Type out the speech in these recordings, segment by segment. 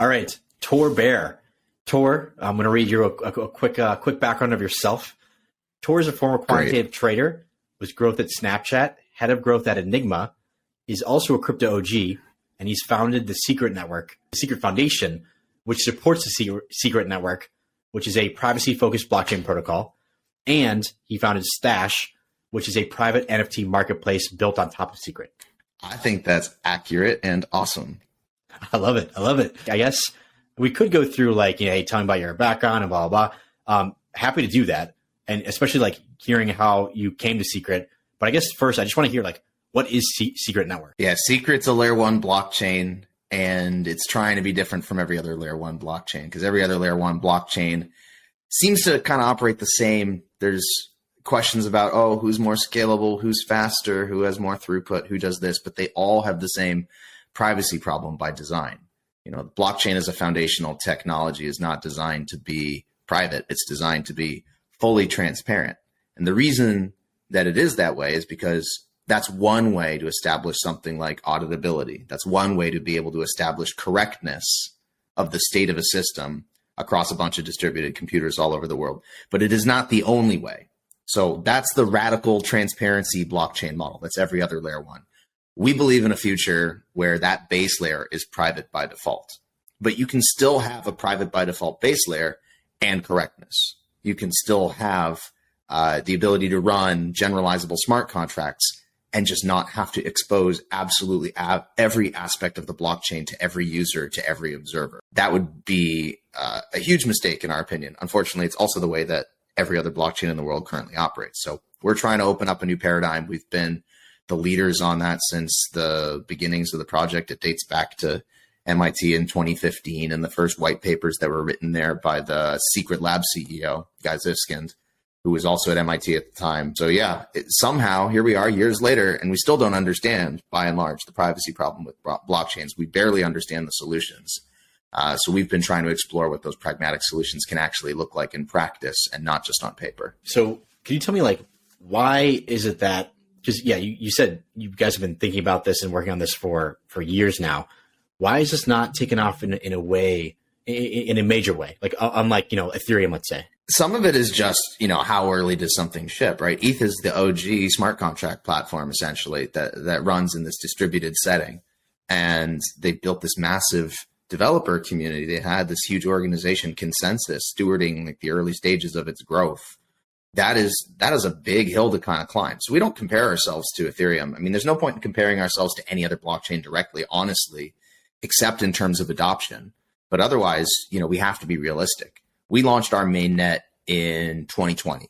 All right, Tor Bear. Tor, I'm going to read you a quick background of yourself. Tor is a former quantitative trader, was growth at Snapchat, head of growth at Enigma. He's also a crypto OG, and he's founded the Secret Network, the Secret Foundation, which supports the Secret Network, which is a privacy-focused blockchain protocol. And he founded Stash, which is a private NFT marketplace built on top of Secret. I think that's accurate and awesome. I love it. I guess we could go through telling about your background and blah, blah, blah. Happy to do that. And especially hearing how you came to Secret. But I guess first, I just want to hear what is Secret Network? Yeah, Secret's a layer 1 blockchain, and it's trying to be different from every other layer 1 blockchain because every other layer 1 blockchain seems to kind of operate the same. There's questions about, who's more scalable, who's faster, who has more throughput, who does this, but they all have the same privacy problem by design. The blockchain as a foundational technology is not designed to be private. It's designed to be fully transparent. And the reason that it is that way is because that's one way to establish something like auditability. That's one way to be able to establish correctness of the state of a system across a bunch of distributed computers all over the world. But it is not the only way. So that's the radical transparency blockchain model. That's every other layer 1. We believe in a future where that base layer is private by default. But you can still have a private by default base layer and correctness. You can still have the ability to run generalizable smart contracts and just not have to expose absolutely every aspect of the blockchain to every user, to every observer. That would be a huge mistake in our opinion. Unfortunately, it's also the way that every other blockchain in the world currently operates. So we're trying to open up a new paradigm. We've been the leaders on that since the beginnings of the project. It dates back to MIT in 2015 and the first white papers that were written there by the Secret Lab CEO, Guy Zivskind, who was also at MIT at the time. So yeah, somehow here we are years later, and we still don't understand, by and large, the privacy problem with blockchains. We barely understand the solutions. So we've been trying to explore what those pragmatic solutions can actually look like in practice and not just on paper. So can you tell me, why is it that, because you said you guys have been thinking about this and working on this for years now. Why is this not taken off in a way, in a major way? Unlike, Ethereum, let's say. Some of it is just, how early does something ship, right? ETH is the OG smart contract platform, essentially, that runs in this distributed setting. And they built this massive developer community. They had this huge organization, Consensus, stewarding the early stages of its growth. That is a big hill to kind of climb. So we don't compare ourselves to Ethereum. I mean, there's no point in comparing ourselves to any other blockchain directly, honestly, except in terms of adoption. But otherwise, we have to be realistic. We launched our mainnet in 2020,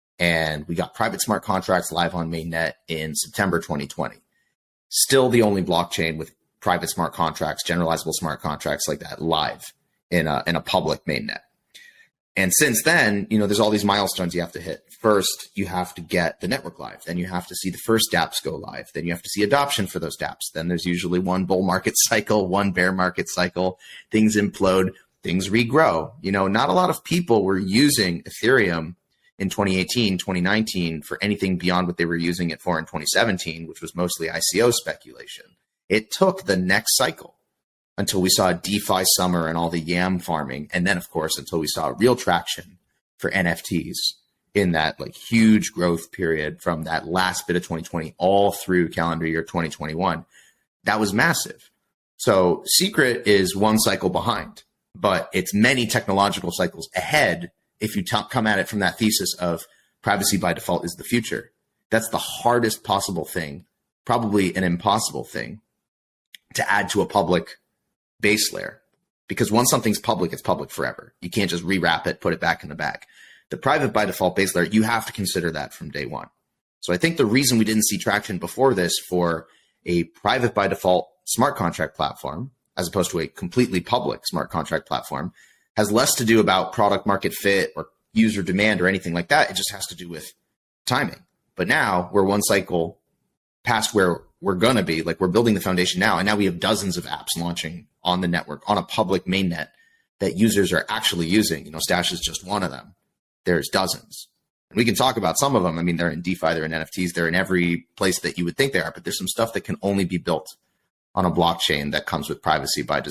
and we got private smart contracts live on mainnet in September 2020. Still the only blockchain with private smart contracts, generalizable smart contracts like that live in a public mainnet. And since then, there's all these milestones you have to hit. First, you have to get the network live. Then you have to see the first dApps go live. Then you have to see adoption for those dApps. Then there's usually one bull market cycle, one bear market cycle. Things implode, things regrow. Not a lot of people were using Ethereum in 2018, 2019 for anything beyond what they were using it for in 2017, which was mostly ICO speculation. It took the next cycle until we saw a DeFi summer and all the YAM farming. And then, of course, until we saw real traction for NFTs in that huge growth period from that last bit of 2020 all through calendar year 2021. That was massive. So Secret is one cycle behind, but it's many technological cycles ahead if you come at it from that thesis of privacy by default is the future. That's the hardest possible thing, probably an impossible thing, to add to a public base layer. Because once something's public, it's public forever. You can't just rewrap it, put it back in the bag. The private by default base layer, you have to consider that from day one. So I think the reason we didn't see traction before this for a private by default smart contract platform, as opposed to a completely public smart contract platform, has less to do about product market fit or user demand or anything like that. It just has to do with timing. But now we're one cycle past where we're going to be. We're building the foundation now. And now we have dozens of apps launching on the network, on a public mainnet that users are actually using. Stash is just one of them. There's dozens. And we can talk about some of them. I mean, they're in DeFi, they're in NFTs, they're in every place that you would think they are, but there's some stuff that can only be built on a blockchain that comes with privacy by design.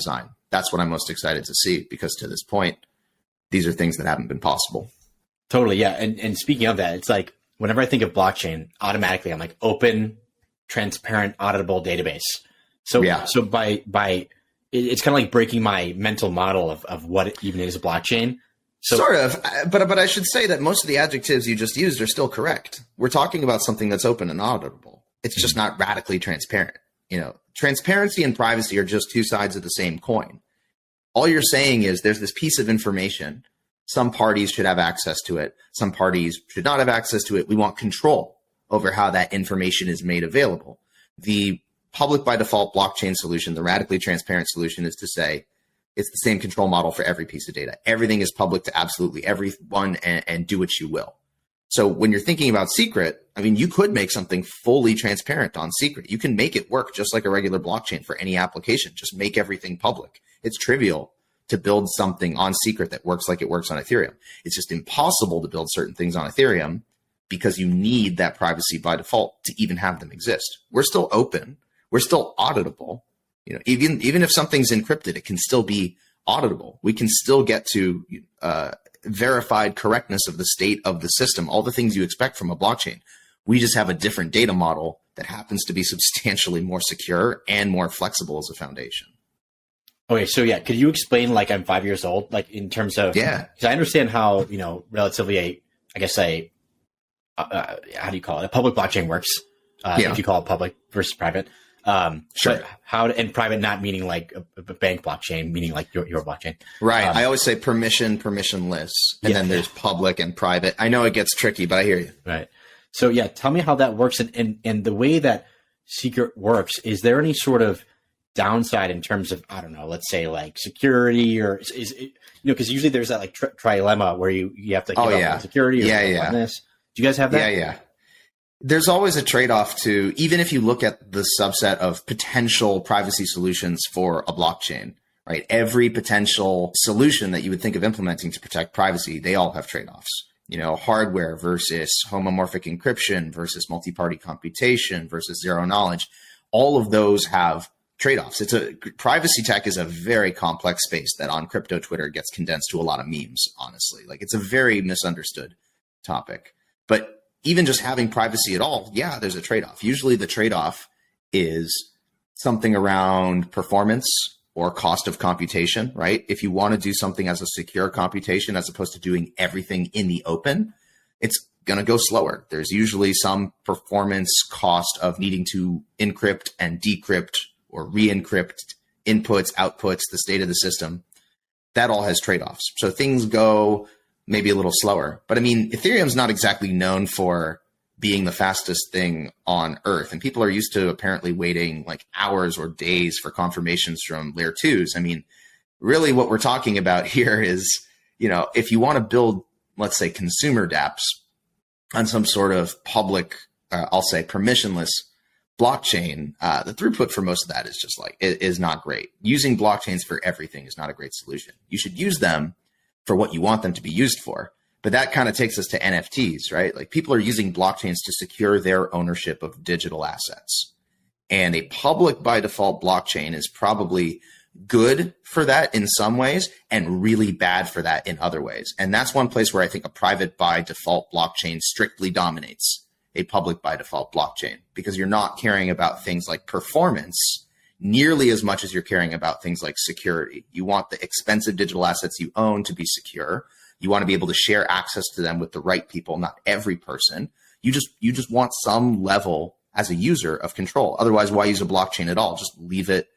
That's what I'm most excited to see, because to this point, these are things that haven't been possible. Totally. Yeah. And speaking of that, it's like, whenever I think of blockchain, automatically I'm like open, transparent, auditable database. So, so by it's kind of like breaking my mental model of what it even is a blockchain. So, sort of, but I should say that most of the adjectives you just used are still correct. We're talking about something that's open and auditable. It's just not radically transparent. You know, transparency and privacy are just two sides of the same coin. All you're saying is there's this piece of information. Some parties should have access to it. Some parties should not have access to it. We want control over how that information is made available. The public by default blockchain solution, the radically transparent solution, is to say it's the same control model for every piece of data. Everything is public to absolutely everyone, and do what you will. So when you're thinking about secret, I mean, you could make something fully transparent on secret. You can make it work just like a regular blockchain for any application. Just make everything public. It's trivial to build something on secret that works like it works on Ethereum. It's just impossible to build certain things on Ethereum because you need that privacy by default to even have them exist. We're still open. We're still auditable. You know, even if something's encrypted, it can still be auditable. We can still get to verified correctness of the state of the system, all the things you expect from a blockchain. We just have a different data model that happens to be substantially more secure and more flexible as a foundation. Okay, so yeah, could you explain, like, I'm 5 years old, like in terms of, because I understand how, you know, relatively how do you call it? A public blockchain works, if you call it public versus private. Sure. But and private not meaning like a bank blockchain, meaning like your blockchain. Right. I always say permissionless, and then there's public and private. I know it gets tricky, but I hear you. Right. So yeah, tell me how that works, and the way that secret works. Is there any sort of downside in terms of, I don't know, let's say like security, or is it, you know, because usually there's that like trilemma where you have to give up on security or on this. Do you guys have that? Yeah. There's always a trade-off to, even if you look at the subset of potential privacy solutions for a blockchain, right? Every potential solution that you would think of implementing to protect privacy, they all have trade-offs. You know, hardware versus homomorphic encryption versus multi-party computation versus zero knowledge. All of those have trade-offs. Privacy tech is a very complex space that on crypto Twitter gets condensed to a lot of memes, honestly. Like, it's a very misunderstood topic. But even just having privacy at all, there's a trade-off. Usually the trade-off is something around performance or cost of computation, right? If you want to do something as a secure computation as opposed to doing everything in the open, it's going to go slower. There's usually some performance cost of needing to encrypt and decrypt or re-encrypt inputs, outputs, the state of the system. That all has trade-offs. So things go maybe a little slower. But I mean, Ethereum's not exactly known for being the fastest thing on Earth. And people are used to apparently waiting like hours or days for confirmations from layer 2s. I mean, really what we're talking about here is, you know, if you want to build, let's say, consumer dApps on some sort of public, I'll say permissionless blockchain, the throughput for most of that is just like, it is not great. Using blockchains for everything is not a great solution. You should use them for what you want them to be used for. But that kind of takes us to NFTs, right? Like, people are using blockchains to secure their ownership of digital assets. And a public by default blockchain is probably good for that in some ways and really bad for that in other ways. And that's one place where I think a private by default blockchain strictly dominates a public by default blockchain, because you're not caring about things like performance nearly as much as you're caring about things like security. You want the expensive digital assets you own to be secure. You want to be able to share access to them with the right people, not every person. You just want some level as a user of control. Otherwise, why use a blockchain at all? Just leave it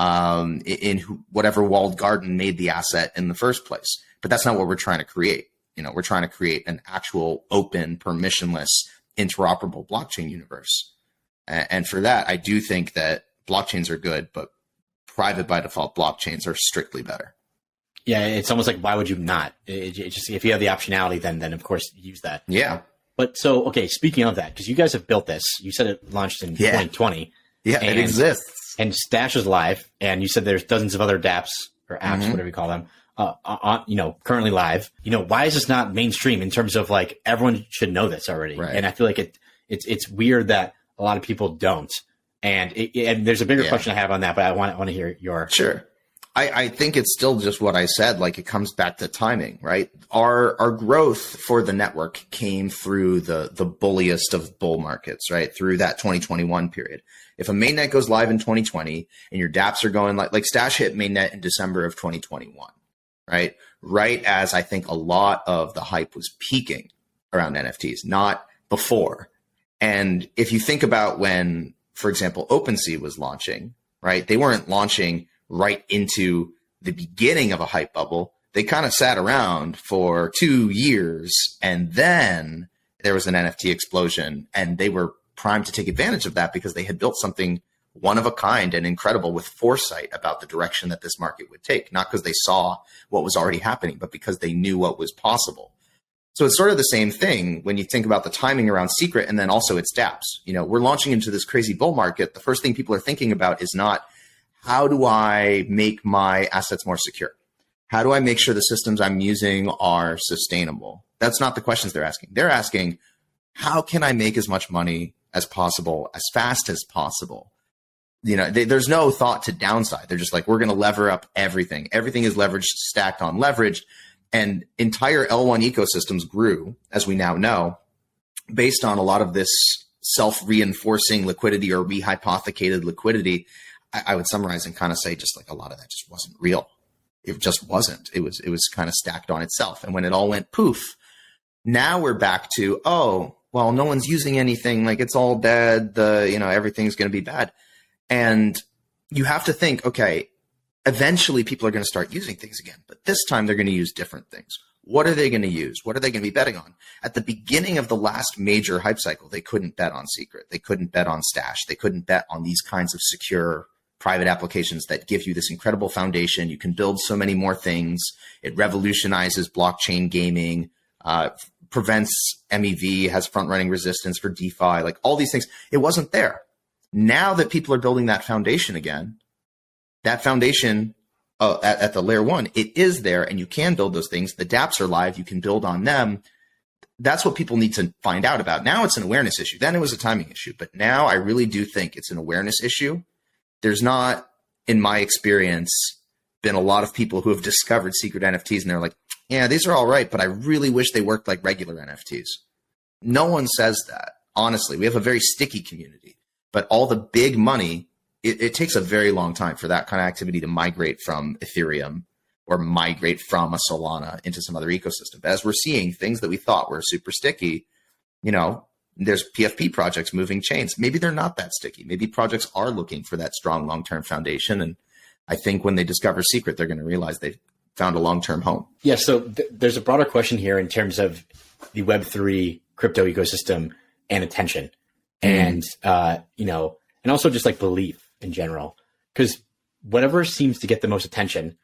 in whatever walled garden made the asset in the first place. But that's not what we're trying to create. You know, we're trying to create an actual open, permissionless, interoperable blockchain universe. And for that, I do think that blockchains are good, but private by default blockchains are strictly better. Yeah, it's almost like, why would you not? It just, if you have the optionality, then of course use that. Yeah. But so, okay, speaking of that, because you guys have built this, you said it launched in 2020. Yeah, it exists. And Stash is live, and you said there's dozens of other dApps or apps, whatever you call them, currently live. You know, why is this not mainstream in terms of like everyone should know this already? Right. And I feel like it's weird that a lot of people don't. And there's a bigger question I have on that, but I want to hear your. Sure. I think it's still just what I said. Like, it comes back to timing, right? Our growth for the network came through the bulliest of bull markets, right? Through that 2021 period. If a mainnet goes live in 2020 and your dApps are going like Stash hit mainnet in December of 2021, right? Right as I think a lot of the hype was peaking around NFTs, not before. And if you think about when, for example, OpenSea was launching, right? They weren't launching right into the beginning of a hype bubble. They kind of sat around for 2 years, and then there was an NFT explosion, and they were primed to take advantage of that because they had built something one of a kind and incredible with foresight about the direction that this market would take, not because they saw what was already happening, but because they knew what was possible. So it's sort of the same thing when you think about the timing around Secret, and then also its dApps. You know, we're launching into this crazy bull market. The first thing people are thinking about is not, how do I make my assets more secure? How do I make sure the systems I'm using are sustainable? That's not the questions they're asking. They're asking, how can I make as much money as possible, as fast as possible? You know, there's no thought to downside. They're just like, we're going to lever up everything. Everything is leveraged, stacked on leverage. And entire L1 ecosystems grew, as we now know, based on a lot of this self-reinforcing liquidity or rehypothecated liquidity. I would summarize and kind of say just like a lot of that just wasn't real. It just wasn't. It was kind of stacked on itself. And when it all went poof, now we're back to, oh, well, no one's using anything. Like, it's all dead. Everything's going to be bad. And you have to think, okay, eventually people are going to start using things again, but this time they're going to use different things. What are they going to use? What are they going to be betting on? At the beginning of the last major hype cycle, they couldn't bet on Secret. They couldn't bet on Stash. They couldn't bet on these kinds of secure private applications that give you this incredible foundation. You can build so many more things. It revolutionizes blockchain gaming, prevents MEV, has front-running resistance for DeFi, like all these things. It wasn't there. Now that people are building that foundation again, that foundation at the layer one, it is there, and you can build those things. The dApps are live. You can build on them. That's what people need to find out about. Now it's an awareness issue. Then it was a timing issue. But now I really do think it's an awareness issue. There's not, in my experience, been a lot of people who have discovered secret NFTs and they're like, yeah, these are all right, but I really wish they worked like regular NFTs. No one says that. Honestly, we have a very sticky community, but all the big money, it takes a very long time for that kind of activity to migrate from Ethereum or migrate from a Solana into some other ecosystem. As we're seeing things that we thought were super sticky, there's PFP projects moving chains. Maybe they're not that sticky. Maybe projects are looking for that strong long-term foundation. And I think when they discover Secret, they're going to realize they've found a long-term home. Yeah. So there's a broader question here in terms of the Web3 crypto ecosystem and attention and, and also just like belief in general, because whatever seems to get the most attention,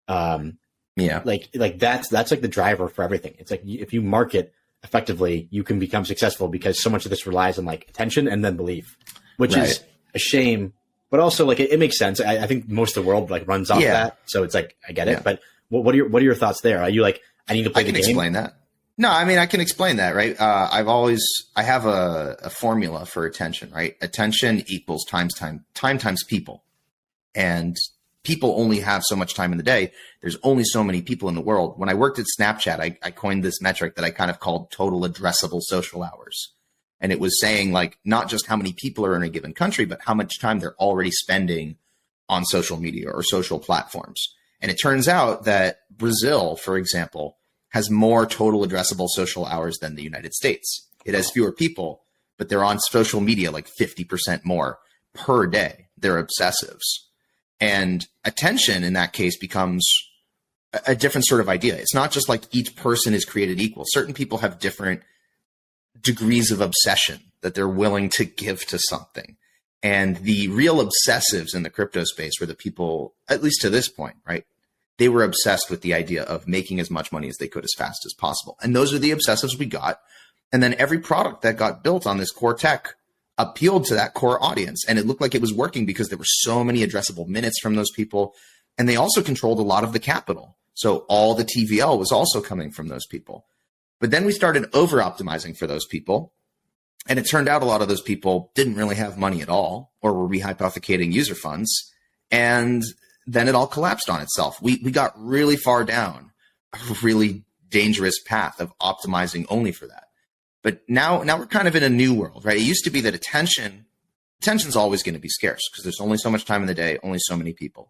like that's like the driver for everything. It's like, if you market effectively, you can become successful because so much of this relies on like attention and then belief, which is a shame, but also like it makes sense. I think most of the world like runs off that. So it's like, I get it, but what are your thoughts there? Are you like, I need to play the game? I can explain that. No, I mean, I can explain that, right? I have a formula for attention, right? Attention equals time times people. And people only have so much time in the day. There's only so many people in the world. When I worked at Snapchat, I coined this metric that I kind of called total addressable social hours. And it was saying like, not just how many people are in a given country, but how much time they're already spending on social media or social platforms. And it turns out that Brazil, for example, has more total addressable social hours than the United States. It has fewer people, but they're on social media like 50% more per day. They're obsessives. And attention in that case becomes a different sort of idea. It's not just like each person is created equal. Certain people have different degrees of obsession that they're willing to give to something. And the real obsessives in the crypto space were the people, at least to this point, right? They were obsessed with the idea of making as much money as they could as fast as possible. And those are the obsessives we got. And then every product that got built on this core tech appealed to that core audience. And it looked like it was working because there were so many addressable minutes from those people. And they also controlled a lot of the capital. So all the TVL was also coming from those people. But then we started over optimizing for those people. And it turned out a lot of those people didn't really have money at all or were rehypothecating user funds. And then it all collapsed on itself. We got really far down a really dangerous path of optimizing only for that. But now we're kind of in a new world, right? It used to be that attention's always going to be scarce because there's only so much time in the day, only so many people.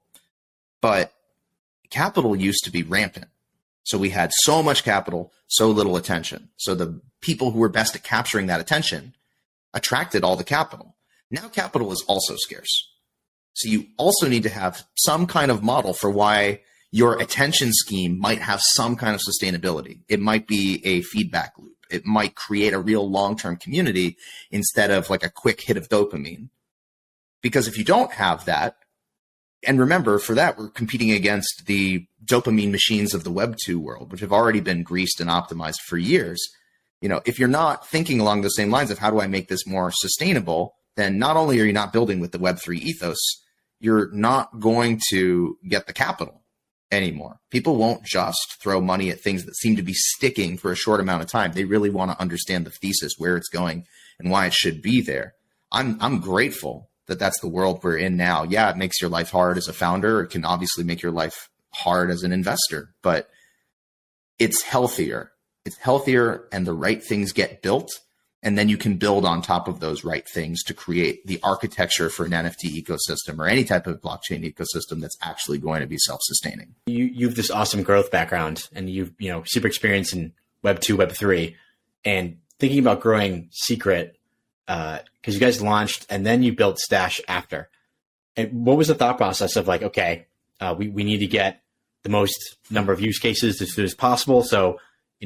But capital used to be rampant. So we had so much capital, so little attention. So the people who were best at capturing that attention attracted all the capital. Now capital is also scarce. So you also need to have some kind of model for why your attention scheme might have some kind of sustainability. It might be a feedback loop. It might create a real long-term community instead of like a quick hit of dopamine. Because if you don't have that, and remember, for that, we're competing against the dopamine machines of the Web 2 world, which have already been greased and optimized for years. You know, if you're not thinking along the same lines of how do I make this more sustainable, then not only are you not building with the Web 3 ethos, you're not going to get the capital anymore. People won't just throw money at things that seem to be sticking for a short amount of time. They really want to understand the thesis, where it's going, and why it should be there. I'm grateful that that's the world we're in now. Yeah, it makes your life hard as a founder. It can obviously make your life hard as an investor, but it's healthier. It's healthier, and the right things get built. And then you can build on top of those right things to create the architecture for an NFT ecosystem or any type of blockchain ecosystem that's actually going to be self-sustaining. You have this awesome growth background, and you've super experience in Web 2, Web 3, and thinking about growing Secret, because you guys launched and then you built Stash after. And what was the thought process of like, okay, we need to get the most number of use cases as soon as possible. So,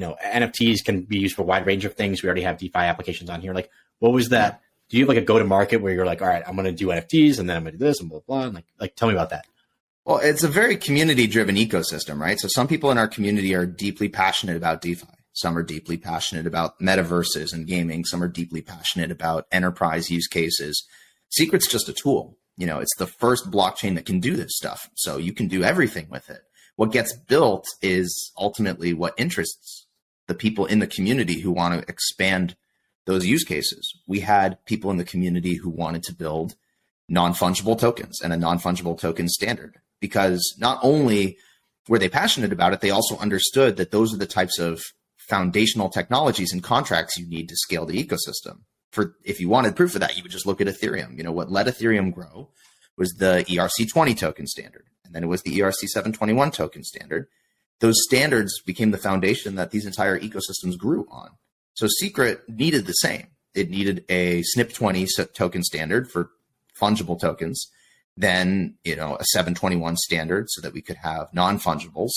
NFTs can be used for a wide range of things. We already have DeFi applications on here. Like, what was that? Do you have like a go-to-market where you're like, all right, I'm going to do NFTs and then I'm going to do this and blah, blah, blah. Like, tell me about that. Well, it's a very community-driven ecosystem, right? So some people in our community are deeply passionate about DeFi. Some are deeply passionate about metaverses and gaming. Some are deeply passionate about enterprise use cases. Secret's just a tool. It's the first blockchain that can do this stuff. So you can do everything with it. What gets built is ultimately what interests the people in the community who want to expand those use cases. We had people in the community who wanted to build non-fungible tokens and a non-fungible token standard, because not only were they passionate about it, they also understood that those are the types of foundational technologies and contracts you need to scale the ecosystem. If you wanted proof of that, you would just look at Ethereum. What let Ethereum grow was the ERC20 token standard, and then it was the ERC721 token standard. Those standards became the foundation that these entire ecosystems grew on. So Secret needed the same. It needed a SNP20 token standard for fungible tokens, then a 721 standard so that we could have non-fungibles.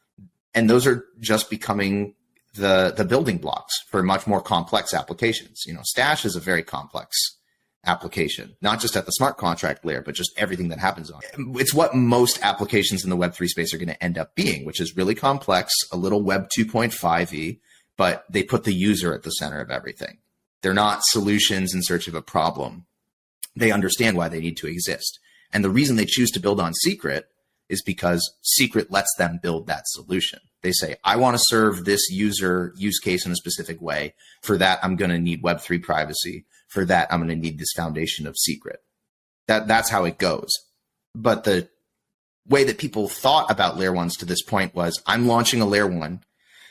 And those are just becoming the building blocks for much more complex applications. Stash is a very complex application, not just at the smart contract layer, but just everything that happens on it. It's what most applications in the Web3 space are going to end up being, which is really complex, a little Web 2.5y, but they put the user at the center of everything. They're not solutions in search of a problem. They understand why they need to exist. And the reason they choose to build on Secret is because Secret lets them build that solution. They say, I want to serve this user use case in a specific way. For that, I'm going to need Web3 privacy. For that, I'm going to need this foundation of Secret. That's how it goes. But the way that people thought about layer ones to this point was, I'm launching a layer one.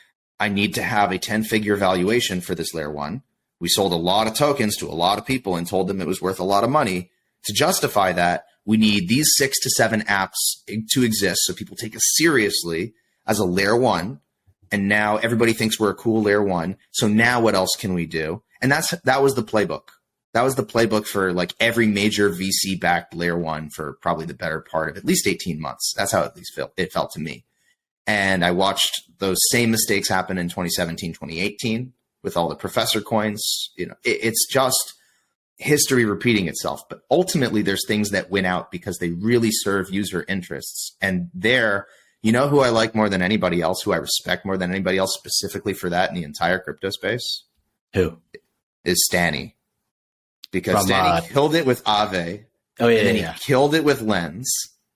I need to have a 10-figure valuation for this layer one. We sold a lot of tokens to a lot of people and told them it was worth a lot of money. To justify that, we need these 6 to 7 apps to exist so people take us seriously as a layer one. And now everybody thinks we're a cool layer one. So now what else can we do? And that was the playbook. That was the playbook for like every major VC-backed layer one for probably the better part of at least 18 months. That's how it felt to me. And I watched those same mistakes happen in 2017, 2018 with all the professor coins. It's just history repeating itself. But ultimately, there's things that win out because they really serve user interests. And who I like more than anybody else, who I respect more than anybody else specifically for that in the entire crypto space? Who? Is Stanny. Because Stanny killed it with Aave. Oh, yeah, and then he killed it with Lens.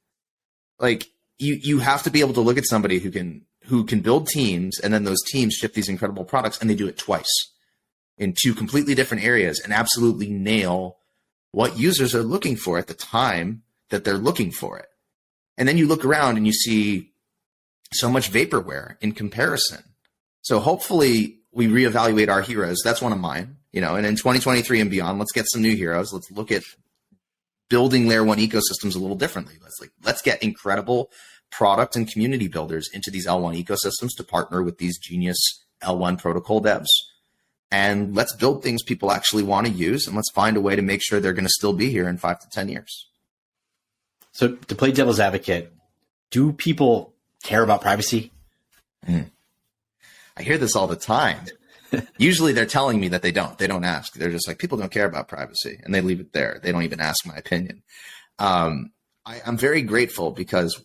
Like, you have to be able to look at somebody who can build teams, and then those teams ship these incredible products, and they do it twice in 2 completely different areas and absolutely nail what users are looking for at the time that they're looking for it. And then you look around and you see so much vaporware in comparison. So hopefully we reevaluate our heroes. That's one of mine, and in 2023 and beyond, let's get some new heroes. Let's look at building layer one ecosystems a little differently. Let's get incredible product and community builders into these L1 ecosystems to partner with these genius L1 protocol devs. And let's build things people actually want to use, and let's find a way to make sure they're going to still be here in 5 to 10 years. So to play devil's advocate, do people care about privacy? I hear this all the time. Usually they're telling me that they don't. They don't ask. They're just like, people don't care about privacy, and they leave it there. They don't even ask my opinion. I'm very grateful because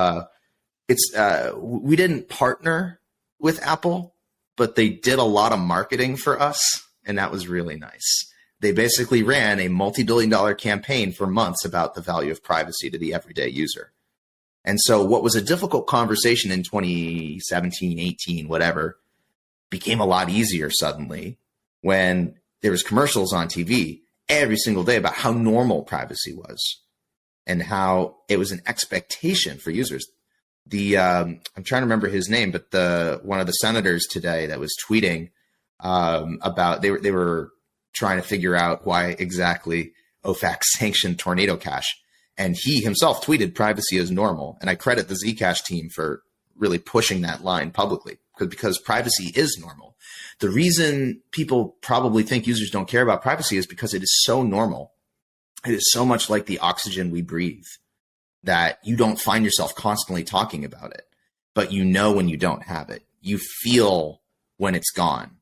we didn't partner with Apple, but they did a lot of marketing for us, and that was really nice. They basically ran a multi-billion-dollar campaign for months about the value of privacy to the everyday user. And so what was a difficult conversation in 2017, 18, whatever, became a lot easier suddenly when there was commercials on TV every single day about how normal privacy was and how it was an expectation for users. I'm trying to remember his name, but one of the senators today that was tweeting about they were trying to figure out why exactly OFAC sanctioned Tornado Cash, and he himself tweeted privacy is normal. And I credit the Zcash team for really pushing that line publicly because privacy is normal. The reason people probably think users don't care about privacy is because it is so normal. It is so much like the oxygen we breathe that you don't find yourself constantly talking about it, but when you don't have it. You feel when it's gone.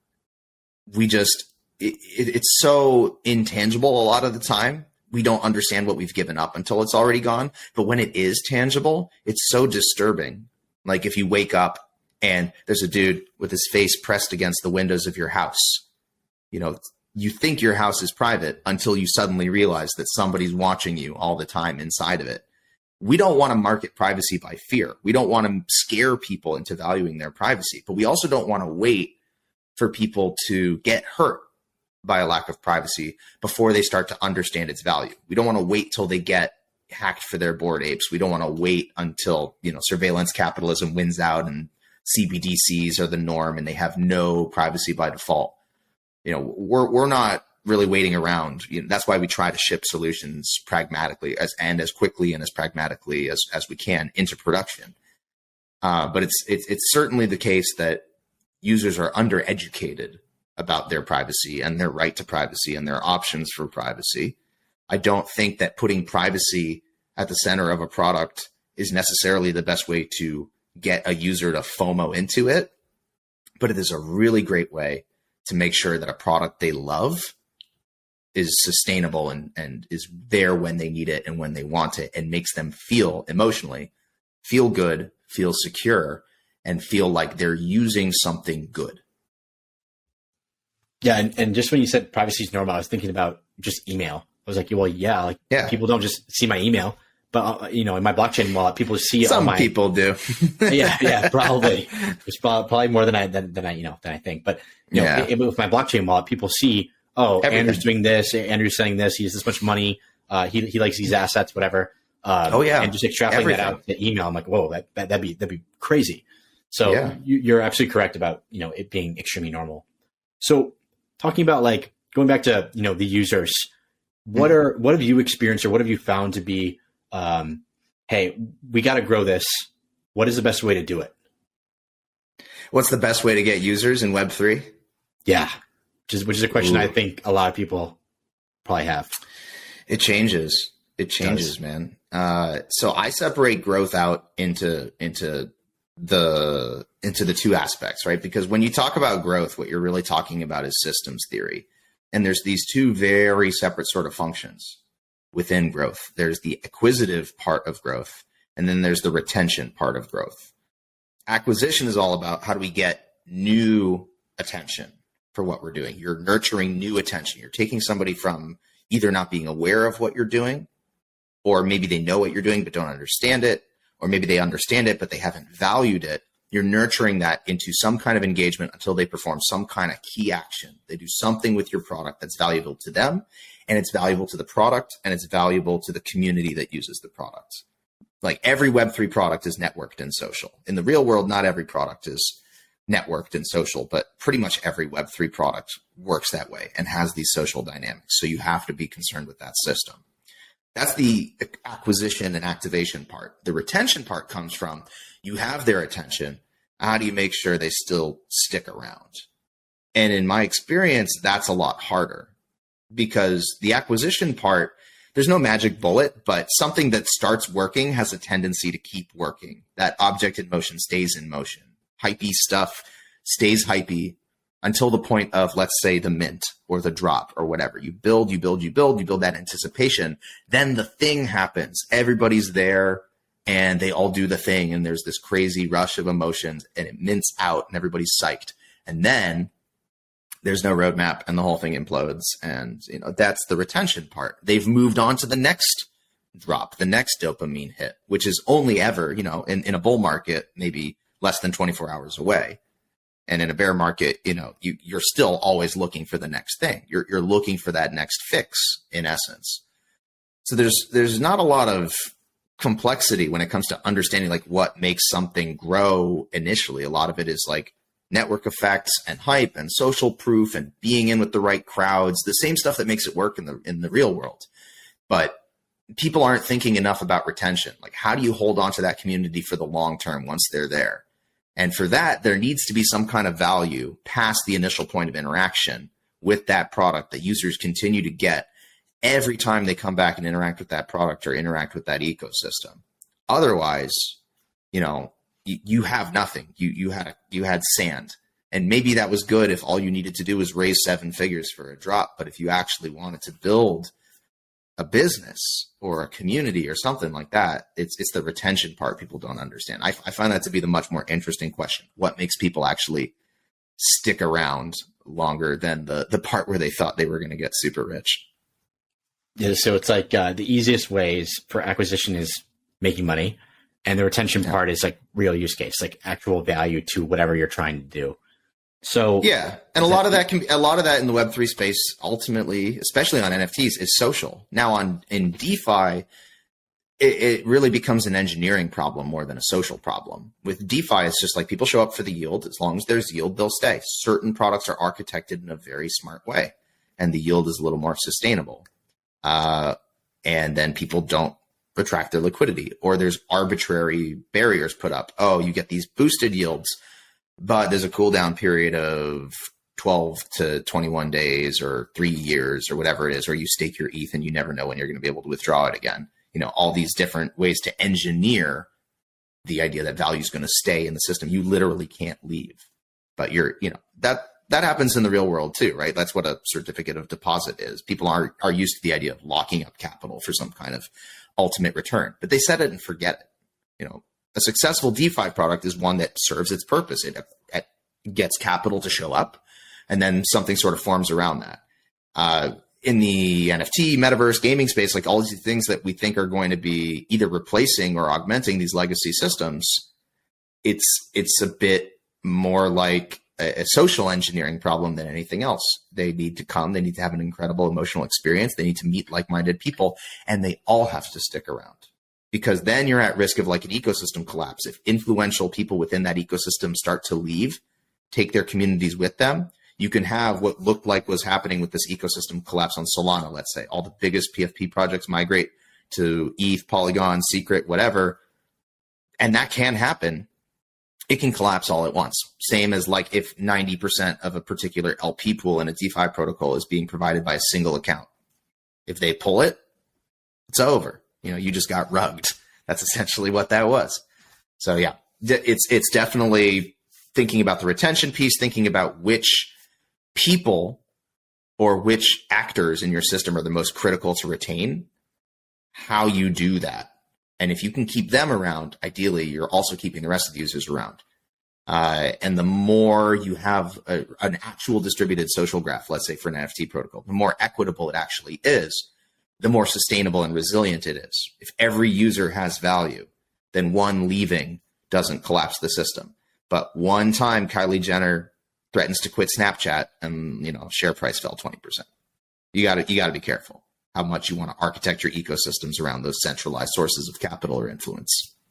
It's so intangible a lot of the time. We don't understand what we've given up until it's already gone. But when it is tangible, it's so disturbing. Like if you wake up and there's a dude with his face pressed against the windows of your house, you think your house is private until you suddenly realize that somebody's watching you all the time inside of it. We don't want to market privacy by fear. We don't want to scare people into valuing their privacy, but we also don't want to wait for people to get hurt by a lack of privacy before they start to understand its value. We don't want to wait till they get hacked for their Bored Apes. We don't want to wait until, surveillance capitalism wins out and CBDCs are the norm and they have no privacy by default. We're not really waiting around. That's why we try to ship solutions pragmatically as quickly and as pragmatically as we can into production. But it's certainly the case that users are undereducated about their privacy and their right to privacy and their options for privacy. I don't think that putting privacy at the center of a product is necessarily the best way to get a user to FOMO into it, but it is a really great way to make sure that a product they love is sustainable and is there when they need it and when they want it, and makes them feel emotionally, feel good, feel secure, and feel like they're using something good. Yeah, and just when you said privacy is normal, I was thinking about just email. I was like, well, yeah, people don't just see my email, but in my blockchain wallet, people see some people do. yeah, probably. It's probably more than I think. But with my blockchain wallet, people see, everything. Andrew's doing this, Andrew's saying this, he has this much money, he likes these assets, whatever. And just extrapolating that out to email, I'm like, whoa, that'd be crazy. So you're absolutely correct about it being extremely normal. So talking about going back to the users, what have you experienced or what have you found to be hey, we got to grow this. What is the best way to do it? What's the best way to get users in Web3? Yeah, which is a question I think a lot of people probably have. It changes. Man. So I separate growth out into the two aspects, right? Because when you talk about growth, what you're really talking about is systems theory. And there's these two very separate sort of functions within growth. There's the acquisitive part of growth, and then there's the retention part of growth. Acquisition is all about how do we get new attention for what we're doing. You're nurturing new attention. You're taking somebody from either not being aware of what you're doing, or maybe they know what you're doing but don't understand it, or maybe they understand it but they haven't valued it. You're nurturing that into some kind of engagement until they perform some kind of key action. They do something with your product that's valuable to them, and it's valuable to the product, and it's valuable to the community that uses the product. Like every Web3 product is networked and social. In the real world, not every product is networked and social, but pretty much every Web3 product works that way and has these social dynamics. So you have to be concerned with that system. That's the acquisition and activation part. The retention part comes from you have their attention. How do you make sure they still stick around? And in my experience, that's a lot harder because the acquisition part, there's no magic bullet, but something that starts working has a tendency to keep working. That object in motion stays in motion. Hypey stuff stays hypey until the point of, let's say, the mint or the drop or whatever. You build that anticipation. Then the thing happens. Everybody's there and they all do the thing. And there's this crazy rush of emotions and it mints out and everybody's psyched. And then there's no roadmap and the whole thing implodes. And, that's the retention part. They've moved on to the next drop, the next dopamine hit, which is only ever, in a bull market, maybe less than 24 hours away. And in a bear market, you're still always looking for the next thing. You're looking for that next fix in essence. So there's not a lot of complexity when it comes to understanding like what makes something grow initially. A lot of it is like network effects and hype and social proof and being in with the right crowds, the same stuff that makes it work in the real world. But people aren't thinking enough about retention. Like, how do you hold on to that community for the long term once they're there? And for that, there needs to be some kind of value past the initial point of interaction with that product that users continue to get every time they come back and interact with that product or interact with that ecosystem. Otherwise, you have nothing. You had sand. And maybe that was good if all you needed to do was raise 7 figures for a drop. But if you actually wanted to build a business or a community or something like that, it's the retention part people don't understand. I find that to be the much more interesting question. What makes people actually stick around longer than the part where they thought they were going to get super rich? Yeah, so it's like the easiest ways for acquisition is making money, and the retention part is like real use case, like actual value to whatever you're trying to do. So yeah, and a lot of that in the Web3 space ultimately, especially on NFTs, is social. Now in DeFi, it really becomes an engineering problem more than a social problem. With DeFi, it's just like people show up for the yield. As long as there's yield, they'll stay. Certain products are architected in a very smart way, and the yield is a little more sustainable. And then people don't retract their liquidity, or there's arbitrary barriers put up. Oh, you get these boosted yields, but there's a cooldown period of 12 to 21 days or 3 years or whatever it is, or you stake your ETH and you never know when you're going to be able to withdraw it again. All these different ways to engineer the idea that value is going to stay in the system. You literally can't leave, but that happens in the real world too, right? That's what a certificate of deposit is. People are used to the idea of locking up capital for some kind of ultimate return, but they set it and forget it. A successful DeFi product is one that serves its purpose. It gets capital to show up, and then something sort of forms around that. In the NFT, metaverse, gaming space, like all these things that we think are going to be either replacing or augmenting these legacy systems, it's a bit more like a social engineering problem than anything else. They need to come. They need to have an incredible emotional experience. They need to meet like-minded people, and they all have to stick around. Because then you're at risk of like an ecosystem collapse. If influential people within that ecosystem start to leave, take their communities with them, you can have what looked like was happening with this ecosystem collapse on Solana, let's say. All the biggest PFP projects migrate to ETH, Polygon, Secret, whatever. And that can happen. It can collapse all at once. Same as like if 90% of a particular LP pool in a DeFi protocol is being provided by a single account. If they pull it, it's over. You just got rugged. That's essentially what that was. So yeah, it's definitely thinking about the retention piece, thinking about which people or which actors in your system are the most critical to retain, how you do that. And if you can keep them around, ideally, you're also keeping the rest of the users around. And the more you have an actual distributed social graph, let's say for an NFT protocol, the more equitable it actually is, the more sustainable and resilient it is. If every user has value, then one leaving doesn't collapse the system. But one time Kylie Jenner threatens to quit Snapchat and, share price fell 20%. You got to be careful. how much you want to architect your ecosystems around those centralized sources of capital or influence.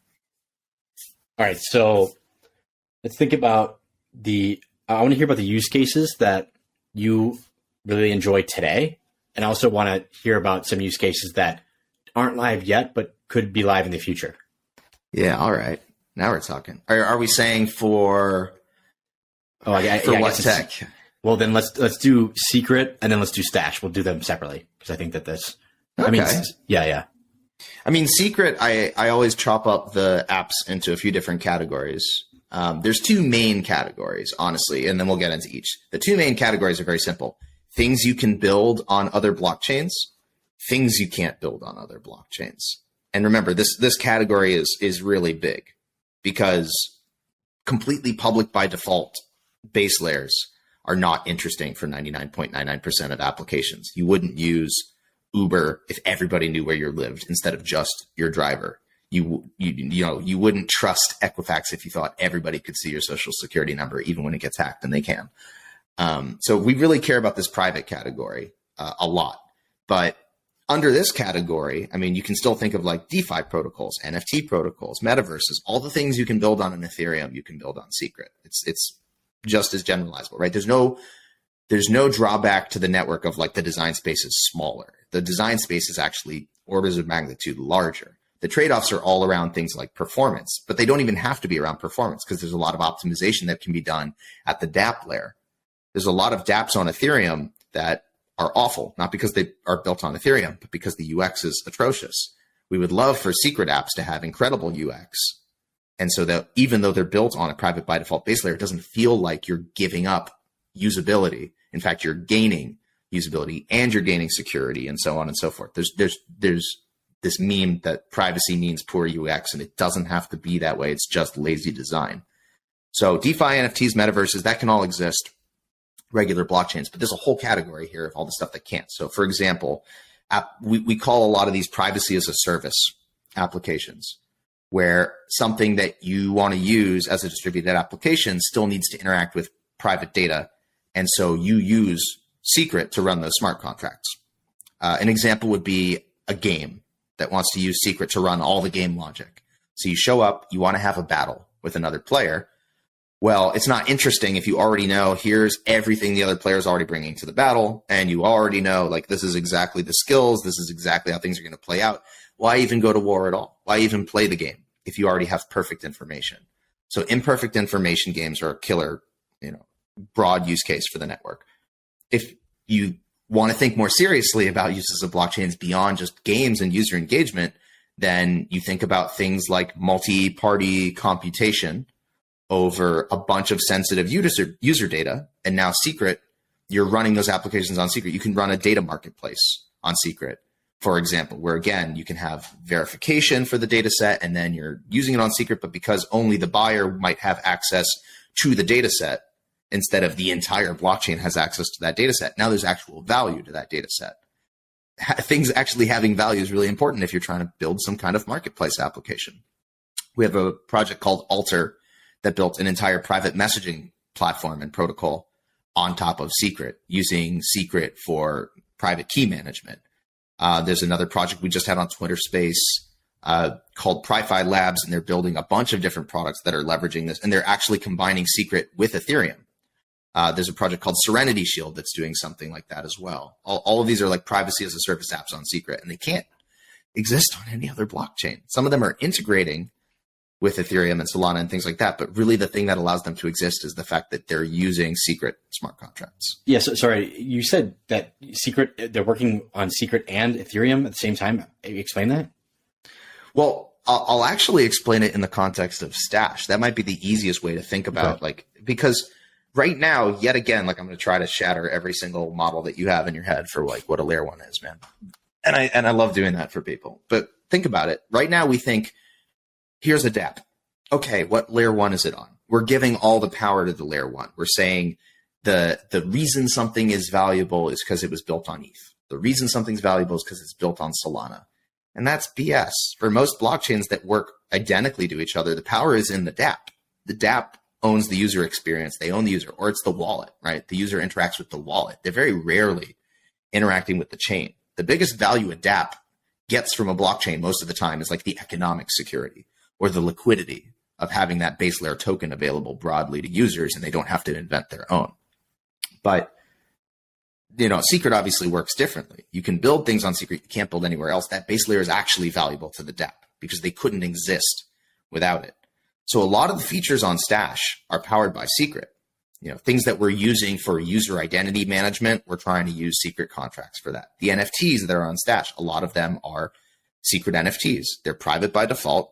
All right, so let's think about I want to hear about the use cases that you really enjoy today. And I also want to hear about some use cases that aren't live yet, but could be live in the future. Yeah. All right. Now we're talking. Are we saying for what tech? Well, then let's do Secret and then let's do Stash. We'll do them separately because I think that this. Okay. Yeah. I mean, Secret, I always chop up the apps into a few different categories. There's two main categories, honestly, and then we'll get into each. The two main categories are very simple. Things you can build on other blockchains, things you can't build on other blockchains. And remember, this category is really big because completely public by default base layers are not interesting for 99.99% of applications. You wouldn't use Uber if everybody knew where you lived instead of just your driver. You wouldn't trust Equifax if you thought everybody could see your social security number, even when it gets hacked, and they can. So we really care about this private category a lot. But under this category, I mean, you can still think of like DeFi protocols, NFT protocols, metaverses, all the things you can build on an Ethereum, you can build on Secret. It's just as generalizable, right? There's no drawback to the network of like the design space is smaller. The design space is actually orders of magnitude larger. The trade-offs are all around things like performance, but they don't even have to be around performance because there's a lot of optimization that can be done at the dApp layer. There's a lot of dApps on Ethereum that are awful, not because they are built on Ethereum, but because the UX is atrocious. We would love for Secret apps to have incredible UX. And so that even though they're built on a private by default base layer, it doesn't feel like you're giving up usability. In fact, you're gaining usability and you're gaining security and so on and so forth. There's this meme that privacy means poor UX, and it doesn't have to be that way. It's just lazy design. So DeFi, NFTs, metaverses, that can all exist, regular blockchains, but there's a whole category here of all the stuff that can't. So for example, we call a lot of these privacy as a service applications, where something that you want to use as a distributed application still needs to interact with private data. And so you use Secret to run those smart contracts. An example would be a game that wants to use Secret to run all the game logic. So you show up, you want to have a battle with another player. Well, it's not interesting if you already know here's everything the other player is already bringing to the battle, and you already know like this is exactly the skills, this is exactly how things are going to play out. Why even go to war at all? Why even play the game if you already have perfect information? So imperfect information games are a killer, broad use case for the network. If you want to think more seriously about uses of blockchains beyond just games and user engagement, then you think about things like multi-party computation over a bunch of sensitive user data. And now Secret, you're running those applications on Secret. You can run a data marketplace on Secret, for example, where again, you can have verification for the data set and then you're using it on Secret, but because only the buyer might have access to the data set, instead of the entire blockchain has access to that data set. Now there's actual value to that data set. Things actually having value is really important if you're trying to build some kind of marketplace application. We have a project called Alter that built an entire private messaging platform and protocol on top of Secret, using Secret for private key management. There's another project we just had on Twitter Space called PriFi Labs, and they're building a bunch of different products that are leveraging this, and they're actually combining Secret with Ethereum. There's a project called Serenity Shield that's doing something like that as well. All of these are like privacy as a service apps on Secret, and they can't exist on any other blockchain. Some of them are integrating with Ethereum and Solana and things like that, but really the thing that allows them to exist is the fact that they're using Secret smart contracts. Yes. Yeah, so, sorry, you said that Secret, they're working on Secret and Ethereum at the same time. Explain that. Well, I'll actually explain it in the context of Stash. That might be the easiest way to think about, because right now, yet again, I'm going to try to shatter every single model that you have in your head for what a layer one is, man. And I love doing that for people. But think about it. Right now, we think, here's a dApp. Okay, what layer one is it on? We're giving all the power to the layer one. We're saying the reason something is valuable is because it was built on ETH. The reason something's valuable is because it's built on Solana. And that's BS. For most blockchains that work identically to each other, the power is in the dApp. The dApp owns the user experience. They own the user, or it's the wallet, right? The user interacts with the wallet. They're very rarely interacting with the chain. The biggest value a dApp gets from a blockchain most of the time is like the economic security or the liquidity of having that base layer token available broadly to users, and they don't have to invent their own. But, Secret obviously works differently. You can build things on Secret you can't build anywhere else. That base layer is actually valuable to the dApp because they couldn't exist without it. So a lot of the features on Stash are powered by Secret. Things that we're using for user identity management, we're trying to use Secret contracts for that. The NFTs that are on Stash, a lot of them are Secret NFTs. They're private by default.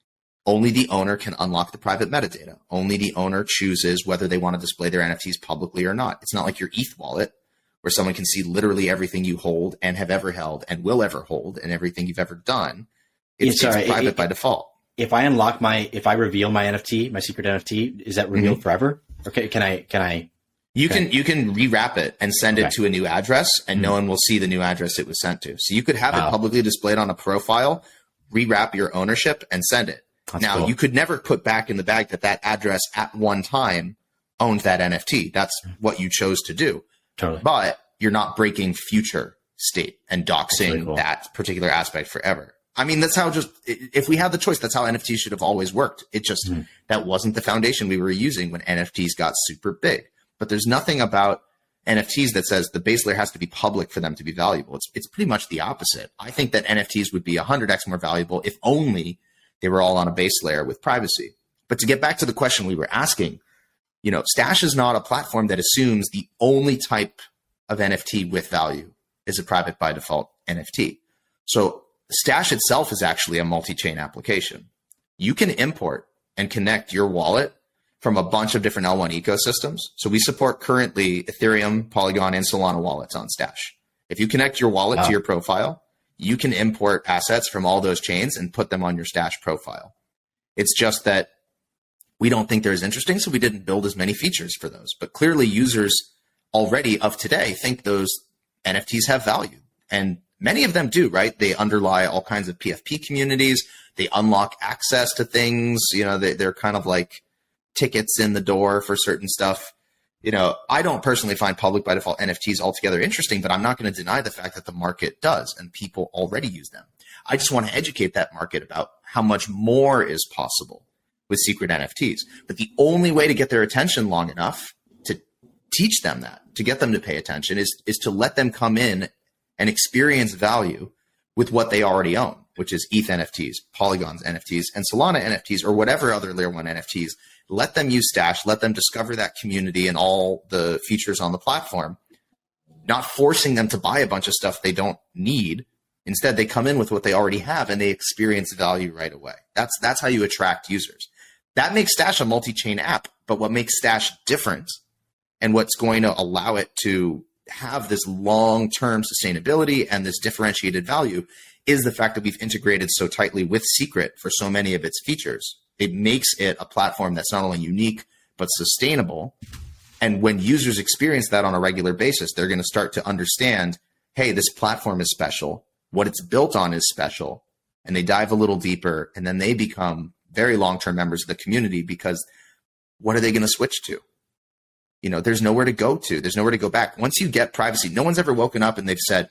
Only the owner can unlock the private metadata. Only the owner chooses whether they want to display their NFTs publicly or not. It's not like your ETH wallet where someone can see literally everything you hold and have ever held and will ever hold and everything you've ever done. It's private by default. If I reveal my NFT, my Secret NFT, is that revealed forever? Okay, can I? You can rewrap it and send it to a new address, and no one will see the new address it was sent to. So you could have it publicly displayed on a profile, rewrap your ownership, and send it. That's cool. You could never put back in the bag that address at one time owned that NFT. That's what you chose to do. Totally. But you're not breaking future state and doxing that particular aspect forever. I mean, that's how if we had the choice, that's how NFTs should have always worked. It just, that wasn't the foundation we were using when NFTs got super big. But there's nothing about NFTs that says the base layer has to be public for them to be valuable. It's pretty much the opposite. I think that NFTs would be 100x more valuable if only they were all on a base layer with privacy. But to get back to the question we were asking, Stash is not a platform that assumes the only type of NFT with value is a private by default NFT. So Stash itself is actually a multi-chain application. You can import and connect your wallet from a bunch of different L1 ecosystems. So we support currently Ethereum, Polygon, and Solana wallets on Stash. If you connect your wallet to your profile, you can import assets from all those chains and put them on your Stash profile. It's just that we don't think they're as interesting, so we didn't build as many features for those. But clearly users already of today think those NFTs have value. And many of them do, right? They underlie all kinds of PFP communities. They unlock access to things. They're kind of like tickets in the door for certain stuff. I don't personally find public by default NFTs altogether interesting, but I'm not going to deny the fact that the market does and people already use them. I just want to educate that market about how much more is possible with Secret NFTs. But the only way to get their attention long enough to teach them that, to get them to pay attention, is to let them come in and experience value with what they already own, which is ETH NFTs, Polygon's NFTs, and Solana NFTs, or whatever other layer 1 NFTs. Let them use Stash, let them discover that community and all the features on the platform, not forcing them to buy a bunch of stuff they don't need. Instead, they come in with what they already have and they experience value right away. That's how you attract users. That makes Stash a multi-chain app, but what makes Stash different and what's going to allow it to have this long-term sustainability and this differentiated value is the fact that we've integrated so tightly with Secret for so many of its features. It makes it a platform that's not only unique, but sustainable. And when users experience that on a regular basis, they're going to start to understand, hey, this platform is special. What it's built on is special. And they dive a little deeper, and then they become very long-term members of the community, because what are they going to switch to? There's nowhere to go to. There's nowhere to go back. Once you get privacy, no one's ever woken up and they've said,